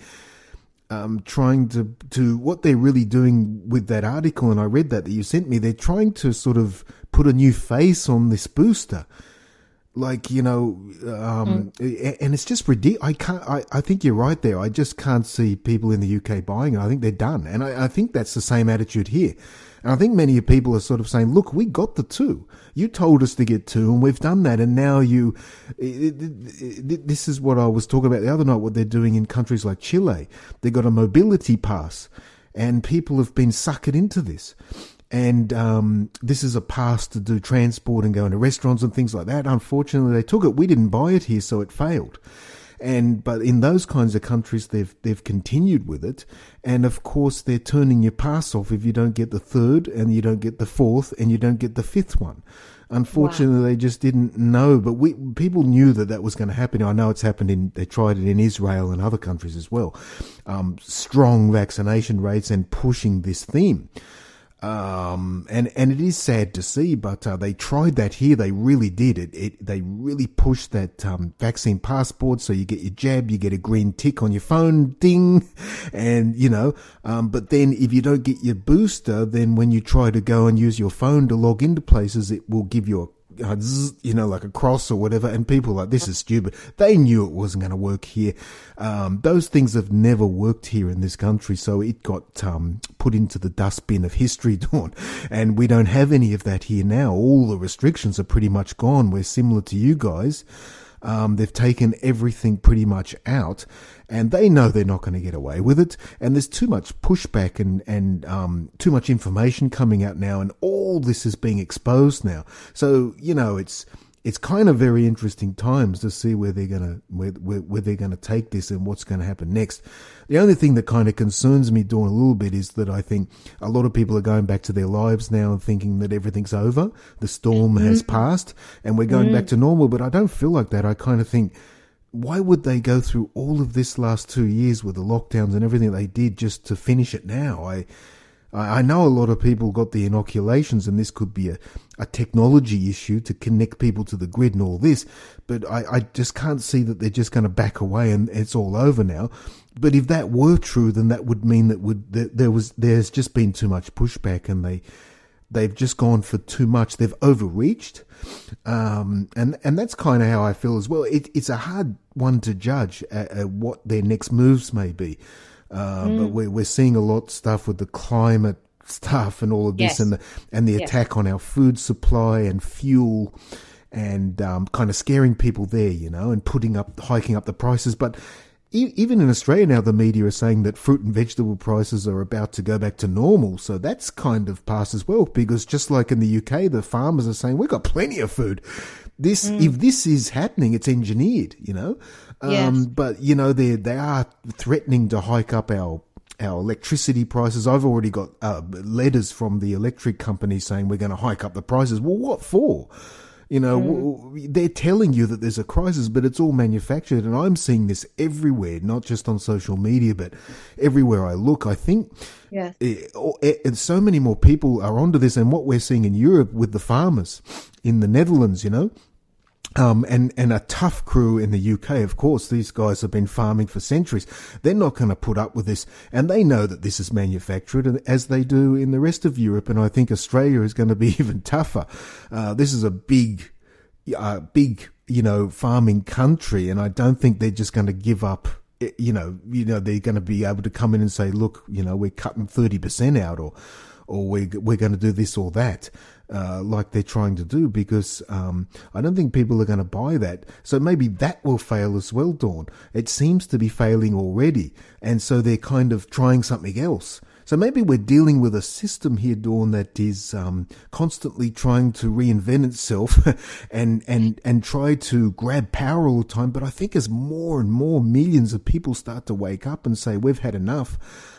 Um, trying to to what they're really doing with that article, and I read that that you sent me. They're trying to sort of put a new face on this booster, like, you know, um, mm. and it's just ridiculous. I can't. I, I think you're right there. I just can't see people in the U K buying it. I think they're done, and I, I think that's the same attitude here. And I think many people are sort of saying, "Look, we got the two. You told us to get two, and we've done that. And now you." It, it, it, this is what I was talking about the other night. What they're doing in countries like Chile, they got a mobility pass. and people have been suckered into this. And um, this is a pass to do transport and go into restaurants and things like that. Unfortunately, they took it. We didn't buy it here, so it failed. And but in those kinds of countries, they've they've continued with it. And of course, they're turning your pass off if you don't get the third, and you don't get the fourth, and you don't get the fifth one. Unfortunately, wow. They just didn't know. But we people knew that that was going to happen. I know it's happened in. They tried it in Israel and other countries as well. Um, strong vaccination rates and pushing this theme. Um, and, and it is sad to see, but, uh, they tried that here. They really did it. It, they really pushed that, um, vaccine passport. So you get your jab, you get a green tick on your phone, ding. And, you know, um, but then if you don't get your booster, then when you try to go and use your phone to log into places, it will give you a, Uh, zzz, you know, like a cross or whatever, and people are like, this is stupid. They knew it wasn't going to work here. Um, those things have never worked here in this country, so it got um, put into the dustbin of history, Dawn, and we don't have any of that here now. All the restrictions are pretty much gone. We're similar to you guys. Um, they've taken everything pretty much out, and they know they're not going to get away with it. And there's too much pushback and, and, um, too much information coming out now, and all this is being exposed now. So, you know, it's, it's kind of very interesting times to see where they're going to, where, where, where they're going to take this and what's going to happen next. The only thing that kind of concerns me, Dawn, a little bit is that I think a lot of people are going back to their lives now and thinking that everything's over. The storm mm-hmm. has passed and we're going mm-hmm. back to normal, but I don't feel like that. I kind of think, why would they go through all of this last two years with the lockdowns and everything they did just to finish it now? I, I know a lot of people got the inoculations, and this could be a, a technology issue to connect people to the grid and all this, but I, I just can't see that they're just going to back away and it's all over now. But if that were true, then that would mean that would that there was there's just been too much pushback, and they they've just gone for too much. They've overreached, um, and and that's kind of how I feel as well. It, it's a hard one to judge at, at what their next moves may be. Uh, mm. But we're, we're seeing a lot of stuff with the climate stuff and all of this, yes. and the, and the yes. attack on our food supply and fuel, and um, kind of scaring people there, you know, and putting up, hiking up the prices. But e- even in Australia now, the media are saying that fruit and vegetable prices are about to go back to normal. So that's kind of passed as well, because just like in the U K, the farmers are saying, we've got plenty of food. This, mm. if this is happening, it's engineered, you know. Um, yes. But, you know, they they are threatening to hike up our our electricity prices. I've already got uh, letters from the electric company saying we're going to hike up the prices. Well, what for? You know, mm. w- they're telling you that there's a crisis, but it's all manufactured. And I'm seeing this everywhere, not just on social media, but everywhere I look. I think yeah. it, it, so many more people are onto this. And what we're seeing in Europe with the farmers in the Netherlands, you know, Um, and, and a tough crew in the U K, of course. These guys have been farming for centuries. They're not going to put up with this. And they know that this is manufactured, as they do in the rest of Europe. And I think Australia is going to be even tougher. Uh, this is a big, uh, big, you know, farming country. And I don't think they're just going to give up. You know, you know, they're going to be able to come in and say, look, you know, we're cutting thirty percent out, or, or we're, we're going to do this or that. Uh, like they're trying to do, because um, I don't think people are going to buy that. So maybe that will fail as well, Dawn. It seems to be failing already, and so they're kind of trying something else. So maybe we're dealing with a system here, Dawn, that is um, constantly trying to reinvent itself and, and, and try to grab power all the time. But I think as more and more millions of people start to wake up and say, we've had enough,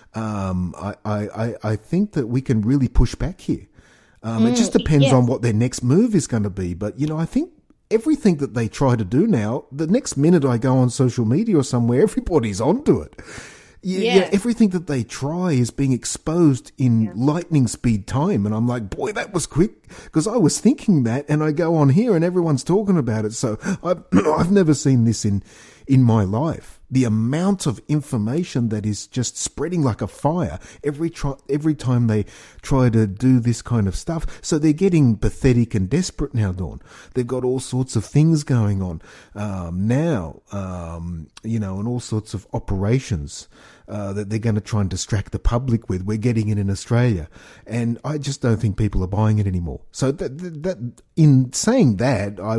um, I, I, I think that we can really push back here. Um, mm, it just depends yeah. on what their next move is going to be. But, you know, I think everything that they try to do now, the next minute I go on social media or somewhere, everybody's onto it. Yeah, yeah. yeah everything that they try is being exposed in yeah. lightning speed time. And I'm like, boy, that was quick, because I was thinking that, and I go on here and everyone's talking about it. So I've, I've never seen this in, in my life. The amount of information that is just spreading like a fire every try, every time they try to do this kind of stuff. So they're getting pathetic and desperate now, Dawn. They've got all sorts of things going on um, now, um, you know, and all sorts of operations uh, that they're going to try and distract the public with. We're getting it in Australia, and I just don't think people are buying it anymore. So that, that in saying that, I would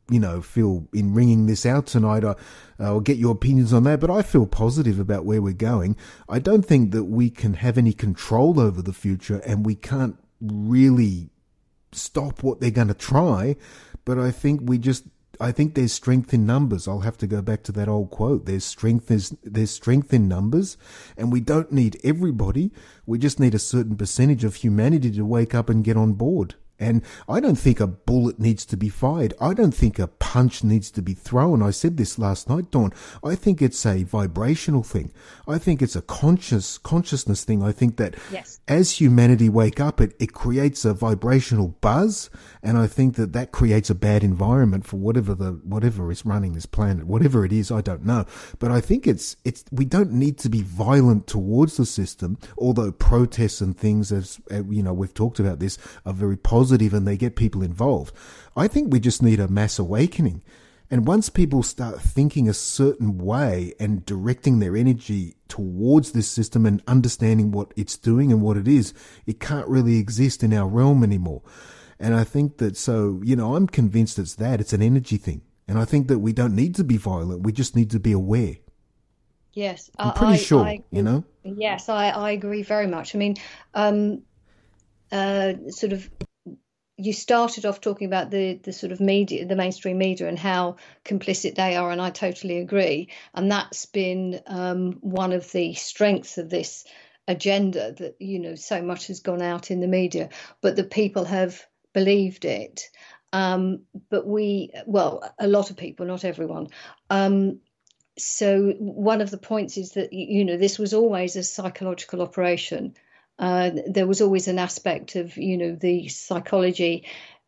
you know, feel in ringing this out tonight. I, I'll get your opinions on that, but I feel positive about where we're going. I don't think that we can have any control over the future, and we can't really stop what they're going to try. But I think we just, I think there's strength in numbers. I'll have to go back to that old quote. There's strength, there's, there's strength in numbers, and we don't need everybody. We just need a certain percentage of humanity to wake up and get on board. And I don't think a bullet needs to be fired. I don't think a punch needs to be thrown. I said this last night, Dawn. I think it's a vibrational thing. I think it's a conscious consciousness thing. I think that yes. as humanity wake up, it, it creates a vibrational buzz. And I think that that creates a bad environment for whatever the whatever is running this planet. Whatever it is, I don't know. But I think it's it's we don't need to be violent towards the system, although protests and things, as you know, we've talked about this, are very positive and they get people involved. I think we just need a mass awakening. And once people start thinking a certain way and directing their energy towards this system and understanding what it's doing and what it is, it can't really exist in our realm anymore. And I think that, so, you know, I'm convinced it's that. It's an energy thing. And I think that we don't need to be violent. We just need to be aware. Yes. I'm pretty I, sure, I, you know? Yes, I, I agree very much. I mean, um, uh, sort of, you started off talking about the, the sort of media, the mainstream media, and how complicit they are, and I totally agree. And that's been um, one of the strengths of this agenda, that, you know, so much has gone out in the media, but the people have believed it. Um, but we, well, a lot of people, not everyone. Um, so one of the points is that, you know, this was always a psychological operation. Uh, there was always an aspect of, you know, the psychology.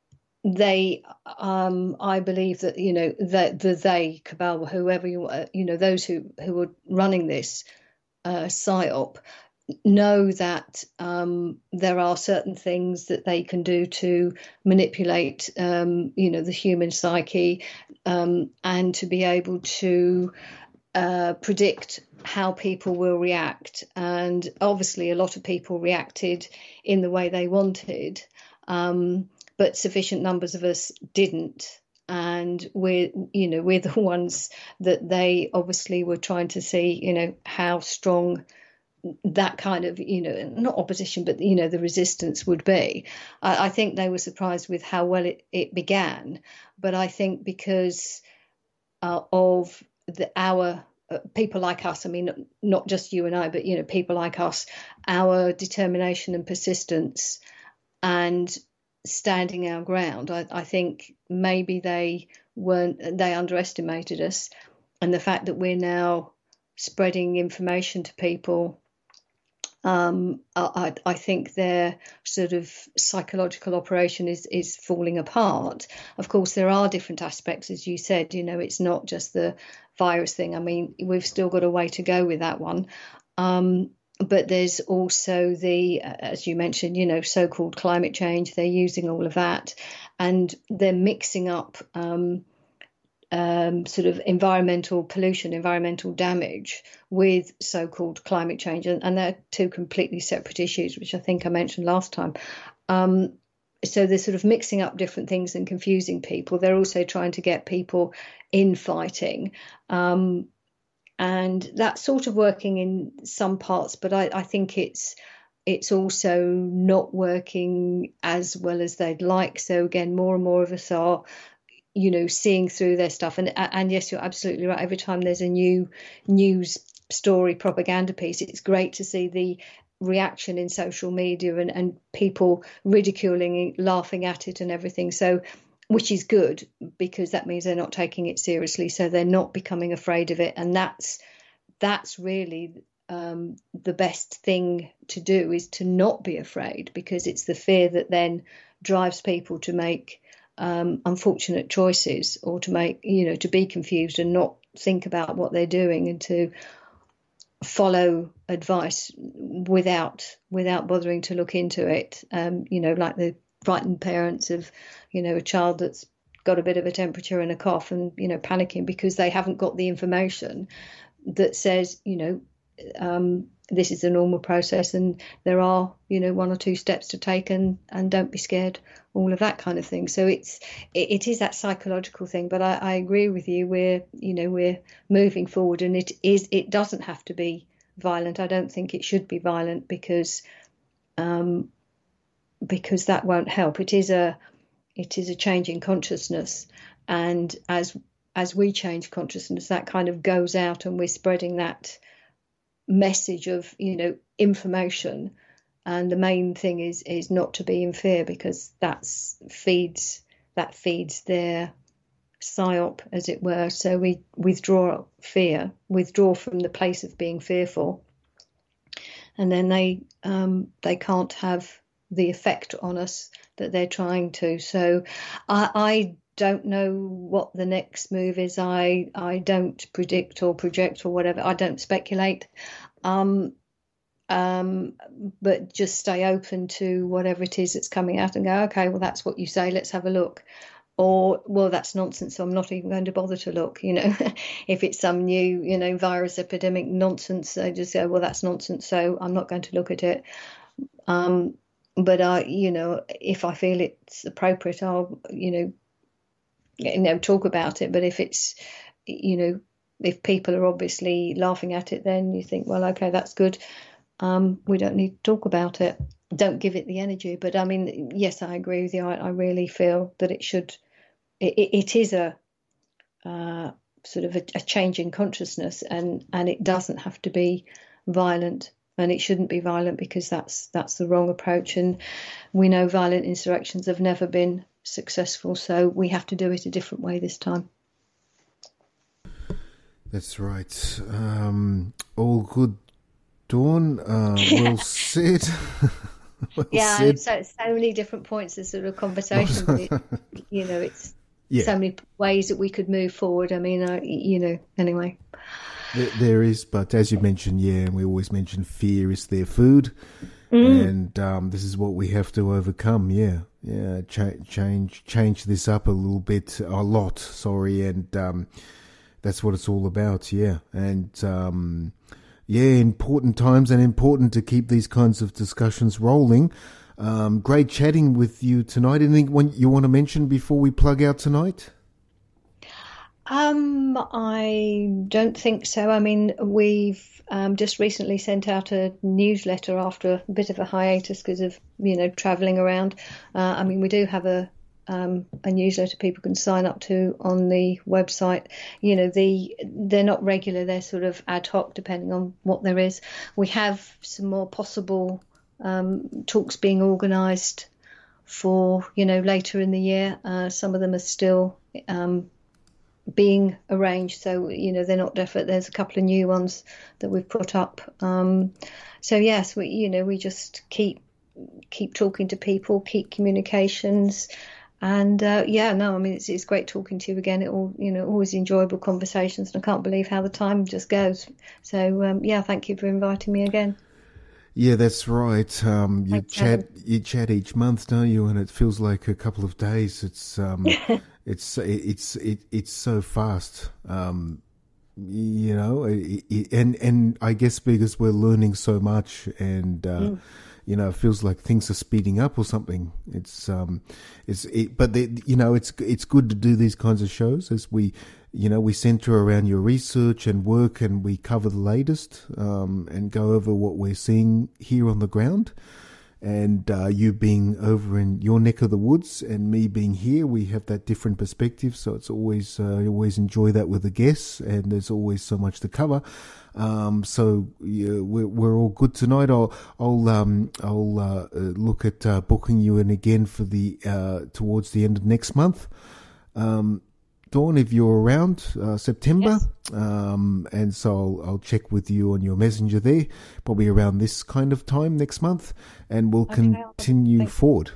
They, um, I believe that, you know, that the they, cabal, whoever you, uh, you know, those who, who were running this uh, psyop, know that um, there are certain things that they can do to manipulate, um, you know, the human psyche, um, and to be able to uh, predict how people will react. And obviously a lot of people reacted in the way they wanted, um, but sufficient numbers of us didn't. And we're, you know, we're the ones that they obviously were trying to see, you know, how strong that kind of, you know, not opposition, but, you know, the resistance would be. I, I think they were surprised with how well it, it began. But I think because uh, of the our uh, people like us, I mean, not just you and I, but, you know, people like us, our determination and persistence and standing our ground, I, I think maybe they weren't, they underestimated us. And the fact that we're now spreading information to people, Um, I, I think their sort of psychological operation is, is falling apart. Of course, there are different aspects, as you said, you know, it's not just the virus thing. I mean, we've still got a way to go with that one. Um, but there's also the, as you mentioned, you know, so-called climate change. They're using all of that, and they're mixing up um, Um, sort of environmental pollution, environmental damage with so-called climate change. And, and they're two completely separate issues, which I think I mentioned last time. Um, so they're sort of mixing up different things and confusing people. They're also trying to get people infighting. Um, and that's sort of working in some parts, but I, I think it's it's also not working as well as they'd like. So again, more and more of us are, you know, seeing through their stuff. And and yes, you're absolutely right. Every time there's a new news story, propaganda piece, it's great to see the reaction in social media and, and people ridiculing, laughing at it and everything. So, which is good, because that means they're not taking it seriously. So they're not becoming afraid of it. And that's, that's really um, the best thing to do, is to not be afraid, because it's the fear that then drives people to make Um, unfortunate choices, or to make, you know, to be confused and not think about what they're doing, and to follow advice without without bothering to look into it. Um, you know, like the frightened parents of, you know, a child that's got a bit of a temperature and a cough, and, you know, panicking because they haven't got the information that says, you know, um, this is a normal process, and there are, you know, one or two steps to take, and, and don't be scared, all of that kind of thing. So it's it, it is that psychological thing. But I, I agree with you. We're you know we're moving forward, and it is it doesn't have to be violent. I don't think it should be violent because um, because that won't help. It is a it is a change in consciousness, and as as we change consciousness, that kind of goes out, and we're spreading that message of, you know, information. And the main thing is is not to be in fear, because that's feeds that feeds their psyop, as it were. So we withdraw fear, withdraw from the place of being fearful, and then they um, they can't have the effect on us that they're trying to. So I, I don't know what the next move is. I I don't predict or project or whatever. I don't speculate. Um, um, but just stay open to whatever it is that's coming out and go, okay, well, that's what you say. Let's have a look. Or, well, that's nonsense, so I'm not even going to bother to look. You know, if it's some new, you know, virus epidemic nonsense, I just go, well, that's nonsense, so I'm not going to look at it. Um, but I, you know, if I feel it's appropriate, I'll, you know, you know, talk about it. But if it's, you know, if people are obviously laughing at it, then you think, well, okay, that's good. Um, we don't need to talk about it. Don't give it the energy. But I mean, yes, I agree with you. I, I really feel that it should, it, it is a uh, sort of a, a change in consciousness, and, and it doesn't have to be violent, and it shouldn't be violent, because that's that's the wrong approach. And we know violent insurrections have never been successful, so we have to do it a different way this time. That's right. Um, all good, Dawn. Uh, well said. well yeah, said. so so many different points of sort of conversation. But it, you know, it's yeah. so many ways that we could move forward. I mean, uh, you know, anyway. There, there is, but as you mentioned, yeah, and we always mention fear is their food, mm. and um, this is what we have to overcome. Yeah, yeah, cha- change change this up a little bit, a lot. Sorry, and um, that's what it's all about. Yeah, and um, yeah, important times, and important to keep these kinds of discussions rolling. Um, great chatting with you tonight. Anything you want to mention before we plug out tonight? Um, I don't think so. I mean, we've um, just recently sent out a newsletter after a bit of a hiatus because of, you know, travelling around. Uh, I mean, we do have a um, a newsletter people can sign up to on the website. You know, the they're not regular; they're sort of ad hoc, depending on what there is. We have some more possible um, talks being organised for, you know, later in the year. Uh, some of them are still Um, being arranged, so you know they're not definite. There's a couple of new ones that we've put up. Um, so yes, we you know we just keep keep talking to people, keep communications, and uh, yeah, no, I mean it's it's great talking to you again. It all you know always enjoyable conversations, and I can't believe how the time just goes. So um, yeah, thank you for inviting me again. Yeah, that's right. Um, you Thanks, chat Adam. you chat each month, don't you? And it feels like a couple of days. It's um, it's it's it, it's so fast. Um, you know, it, it, and and I guess because we're learning so much, and uh, mm. you know, it feels like things are speeding up or something. It's um, it's it, but they, you know, it's it's good to do these kinds of shows as we. You know, we center around your research and work, and we cover the latest um, and go over what we're seeing here on the ground. And uh, you being over in your neck of the woods and me being here, we have that different perspective. So it's always, uh, I always enjoy that with the guests, and there's always so much to cover. Um, so yeah, we're, we're all good tonight. I'll, I'll, um, I'll uh, look at uh, booking you in again for the uh, towards the end of next month. Um, Dawn, if you're around, uh, September, yes. um, and so I'll, I'll check with you on your messenger there, probably around this kind of time next month, and we'll okay, continue Thanks. forward.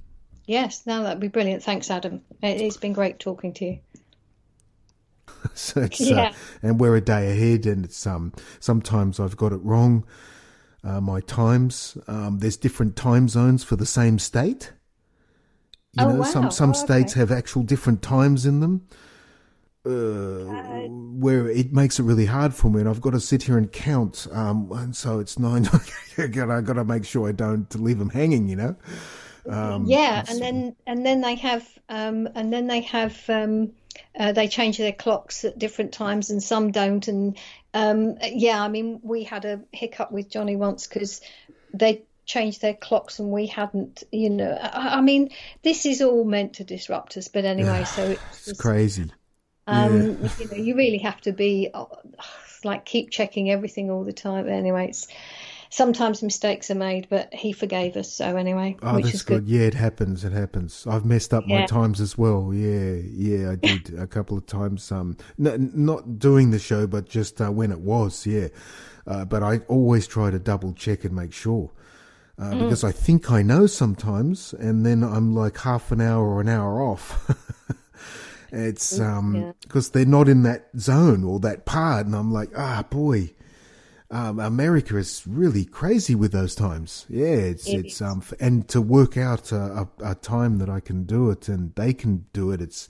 Yes, no, that'd be brilliant. Thanks, Adam. It's been great talking to you. so it's, yeah. uh, and we're a day ahead, and it's um sometimes I've got it wrong. Uh, my times, um, there's different time zones for the same state. You oh, know, wow. some some oh, states okay. have actual different times in them. uh, where it makes it really hard for me, and I've got to sit here and count. Um, and so it's nine. I got to make sure I don't leave them hanging, you know. Um, yeah, and then and then they have um, and then they have um, uh, they change their clocks at different times, and some don't. And um, yeah, I mean, we had a hiccup with Johnny once because they changed their clocks and we hadn't. You know, I, I mean, this is all meant to disrupt us, but anyway, so it's, it's just, crazy. Um, yeah. You know, you really have to be like keep checking everything all the time. Anyway, it's. Sometimes mistakes are made, but he forgave us. So anyway, oh, which that's is good. good. Yeah, it happens. It happens. I've messed up yeah. my times as well. Yeah, yeah, I did a couple of times. Um, n- not doing the show, but just uh, when it was. Yeah, uh, but I always try to double check and make sure uh, mm. because I think I know sometimes, and then I'm like half an hour or an hour off. It's um because yeah. they're not in that zone or that part, and I'm like, ah, boy. Um, America is really crazy with those times. Yeah, it's it it's is. um, and to work out a, a, a time that I can do it and they can do it, it's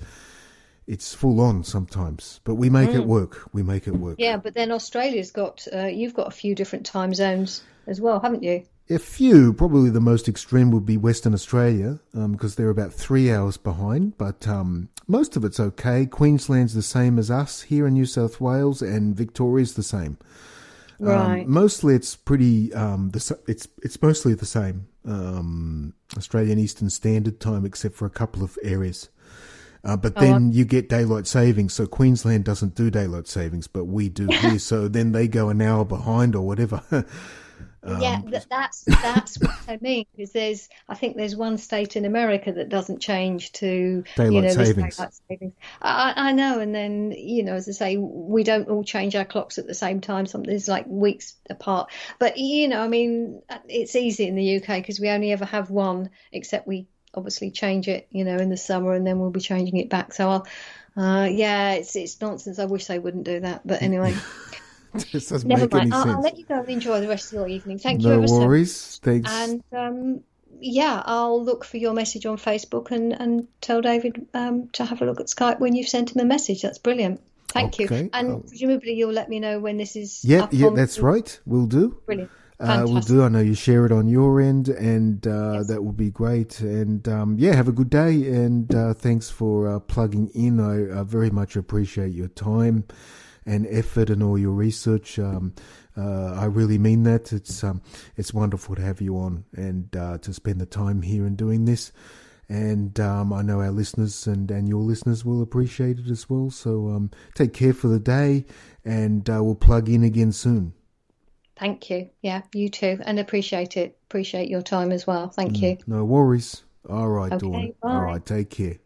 it's full on sometimes. But we make mm. it work. We make it work. Yeah, but then Australia's got uh, you've got a few different time zones as well, haven't you? A few. Probably the most extreme would be Western Australia because um, they're about three hours behind. But um, most of it's okay. Queensland's the same as us here in New South Wales, and Victoria's the same. Right. Um, mostly, it's pretty. Um, the, it's it's mostly the same. Um, Australian Eastern Standard Time, except for a couple of areas. Uh, but then oh, you get daylight savings. So Queensland doesn't do daylight savings, but we do here. So then they go an hour behind or whatever. Um, yeah, that, that's that's what I mean. Because there's, I think there's one state in America that doesn't change to daylight you know savings. Daylight savings. I, I know, and then you know, as I say, we don't all change our clocks at the same time. Something's like weeks apart. But you know, I mean, it's easy in the U K because we only ever have one, except we obviously change it, you know, in the summer, and then we'll be changing it back. So, I'll, uh, yeah, it's it's nonsense. I wish they wouldn't do that, but anyway. This doesn't Never make mind. any I'll, sense. I'll let you go and enjoy the rest of your evening. Thank no you ever so much. No worries. Thanks. And um, yeah, I'll look for your message on Facebook and, and tell David um, to have a look at Skype when you've sent him a message. That's brilliant. Thank okay. you. And um, presumably you'll let me know when this is yeah, up Yeah, on that's the... right. We'll do. Brilliant. Uh, we'll do. I know you share it on your end, and uh, yes. that will be great. And um, yeah, have a good day. And uh, thanks for uh, plugging in. I, I very much appreciate your time and effort and all your research. Um, uh, I really mean that. It's um, it's wonderful to have you on and uh, to spend the time here and doing this. And um, I know our listeners and, and your listeners will appreciate it as well. So um, take care for the day, and uh, we'll plug in again soon. Thank you. Yeah, you too. And appreciate it. Appreciate your time as well. Thank mm, you. No worries. All right, okay, Dawn. bye. All right, take care.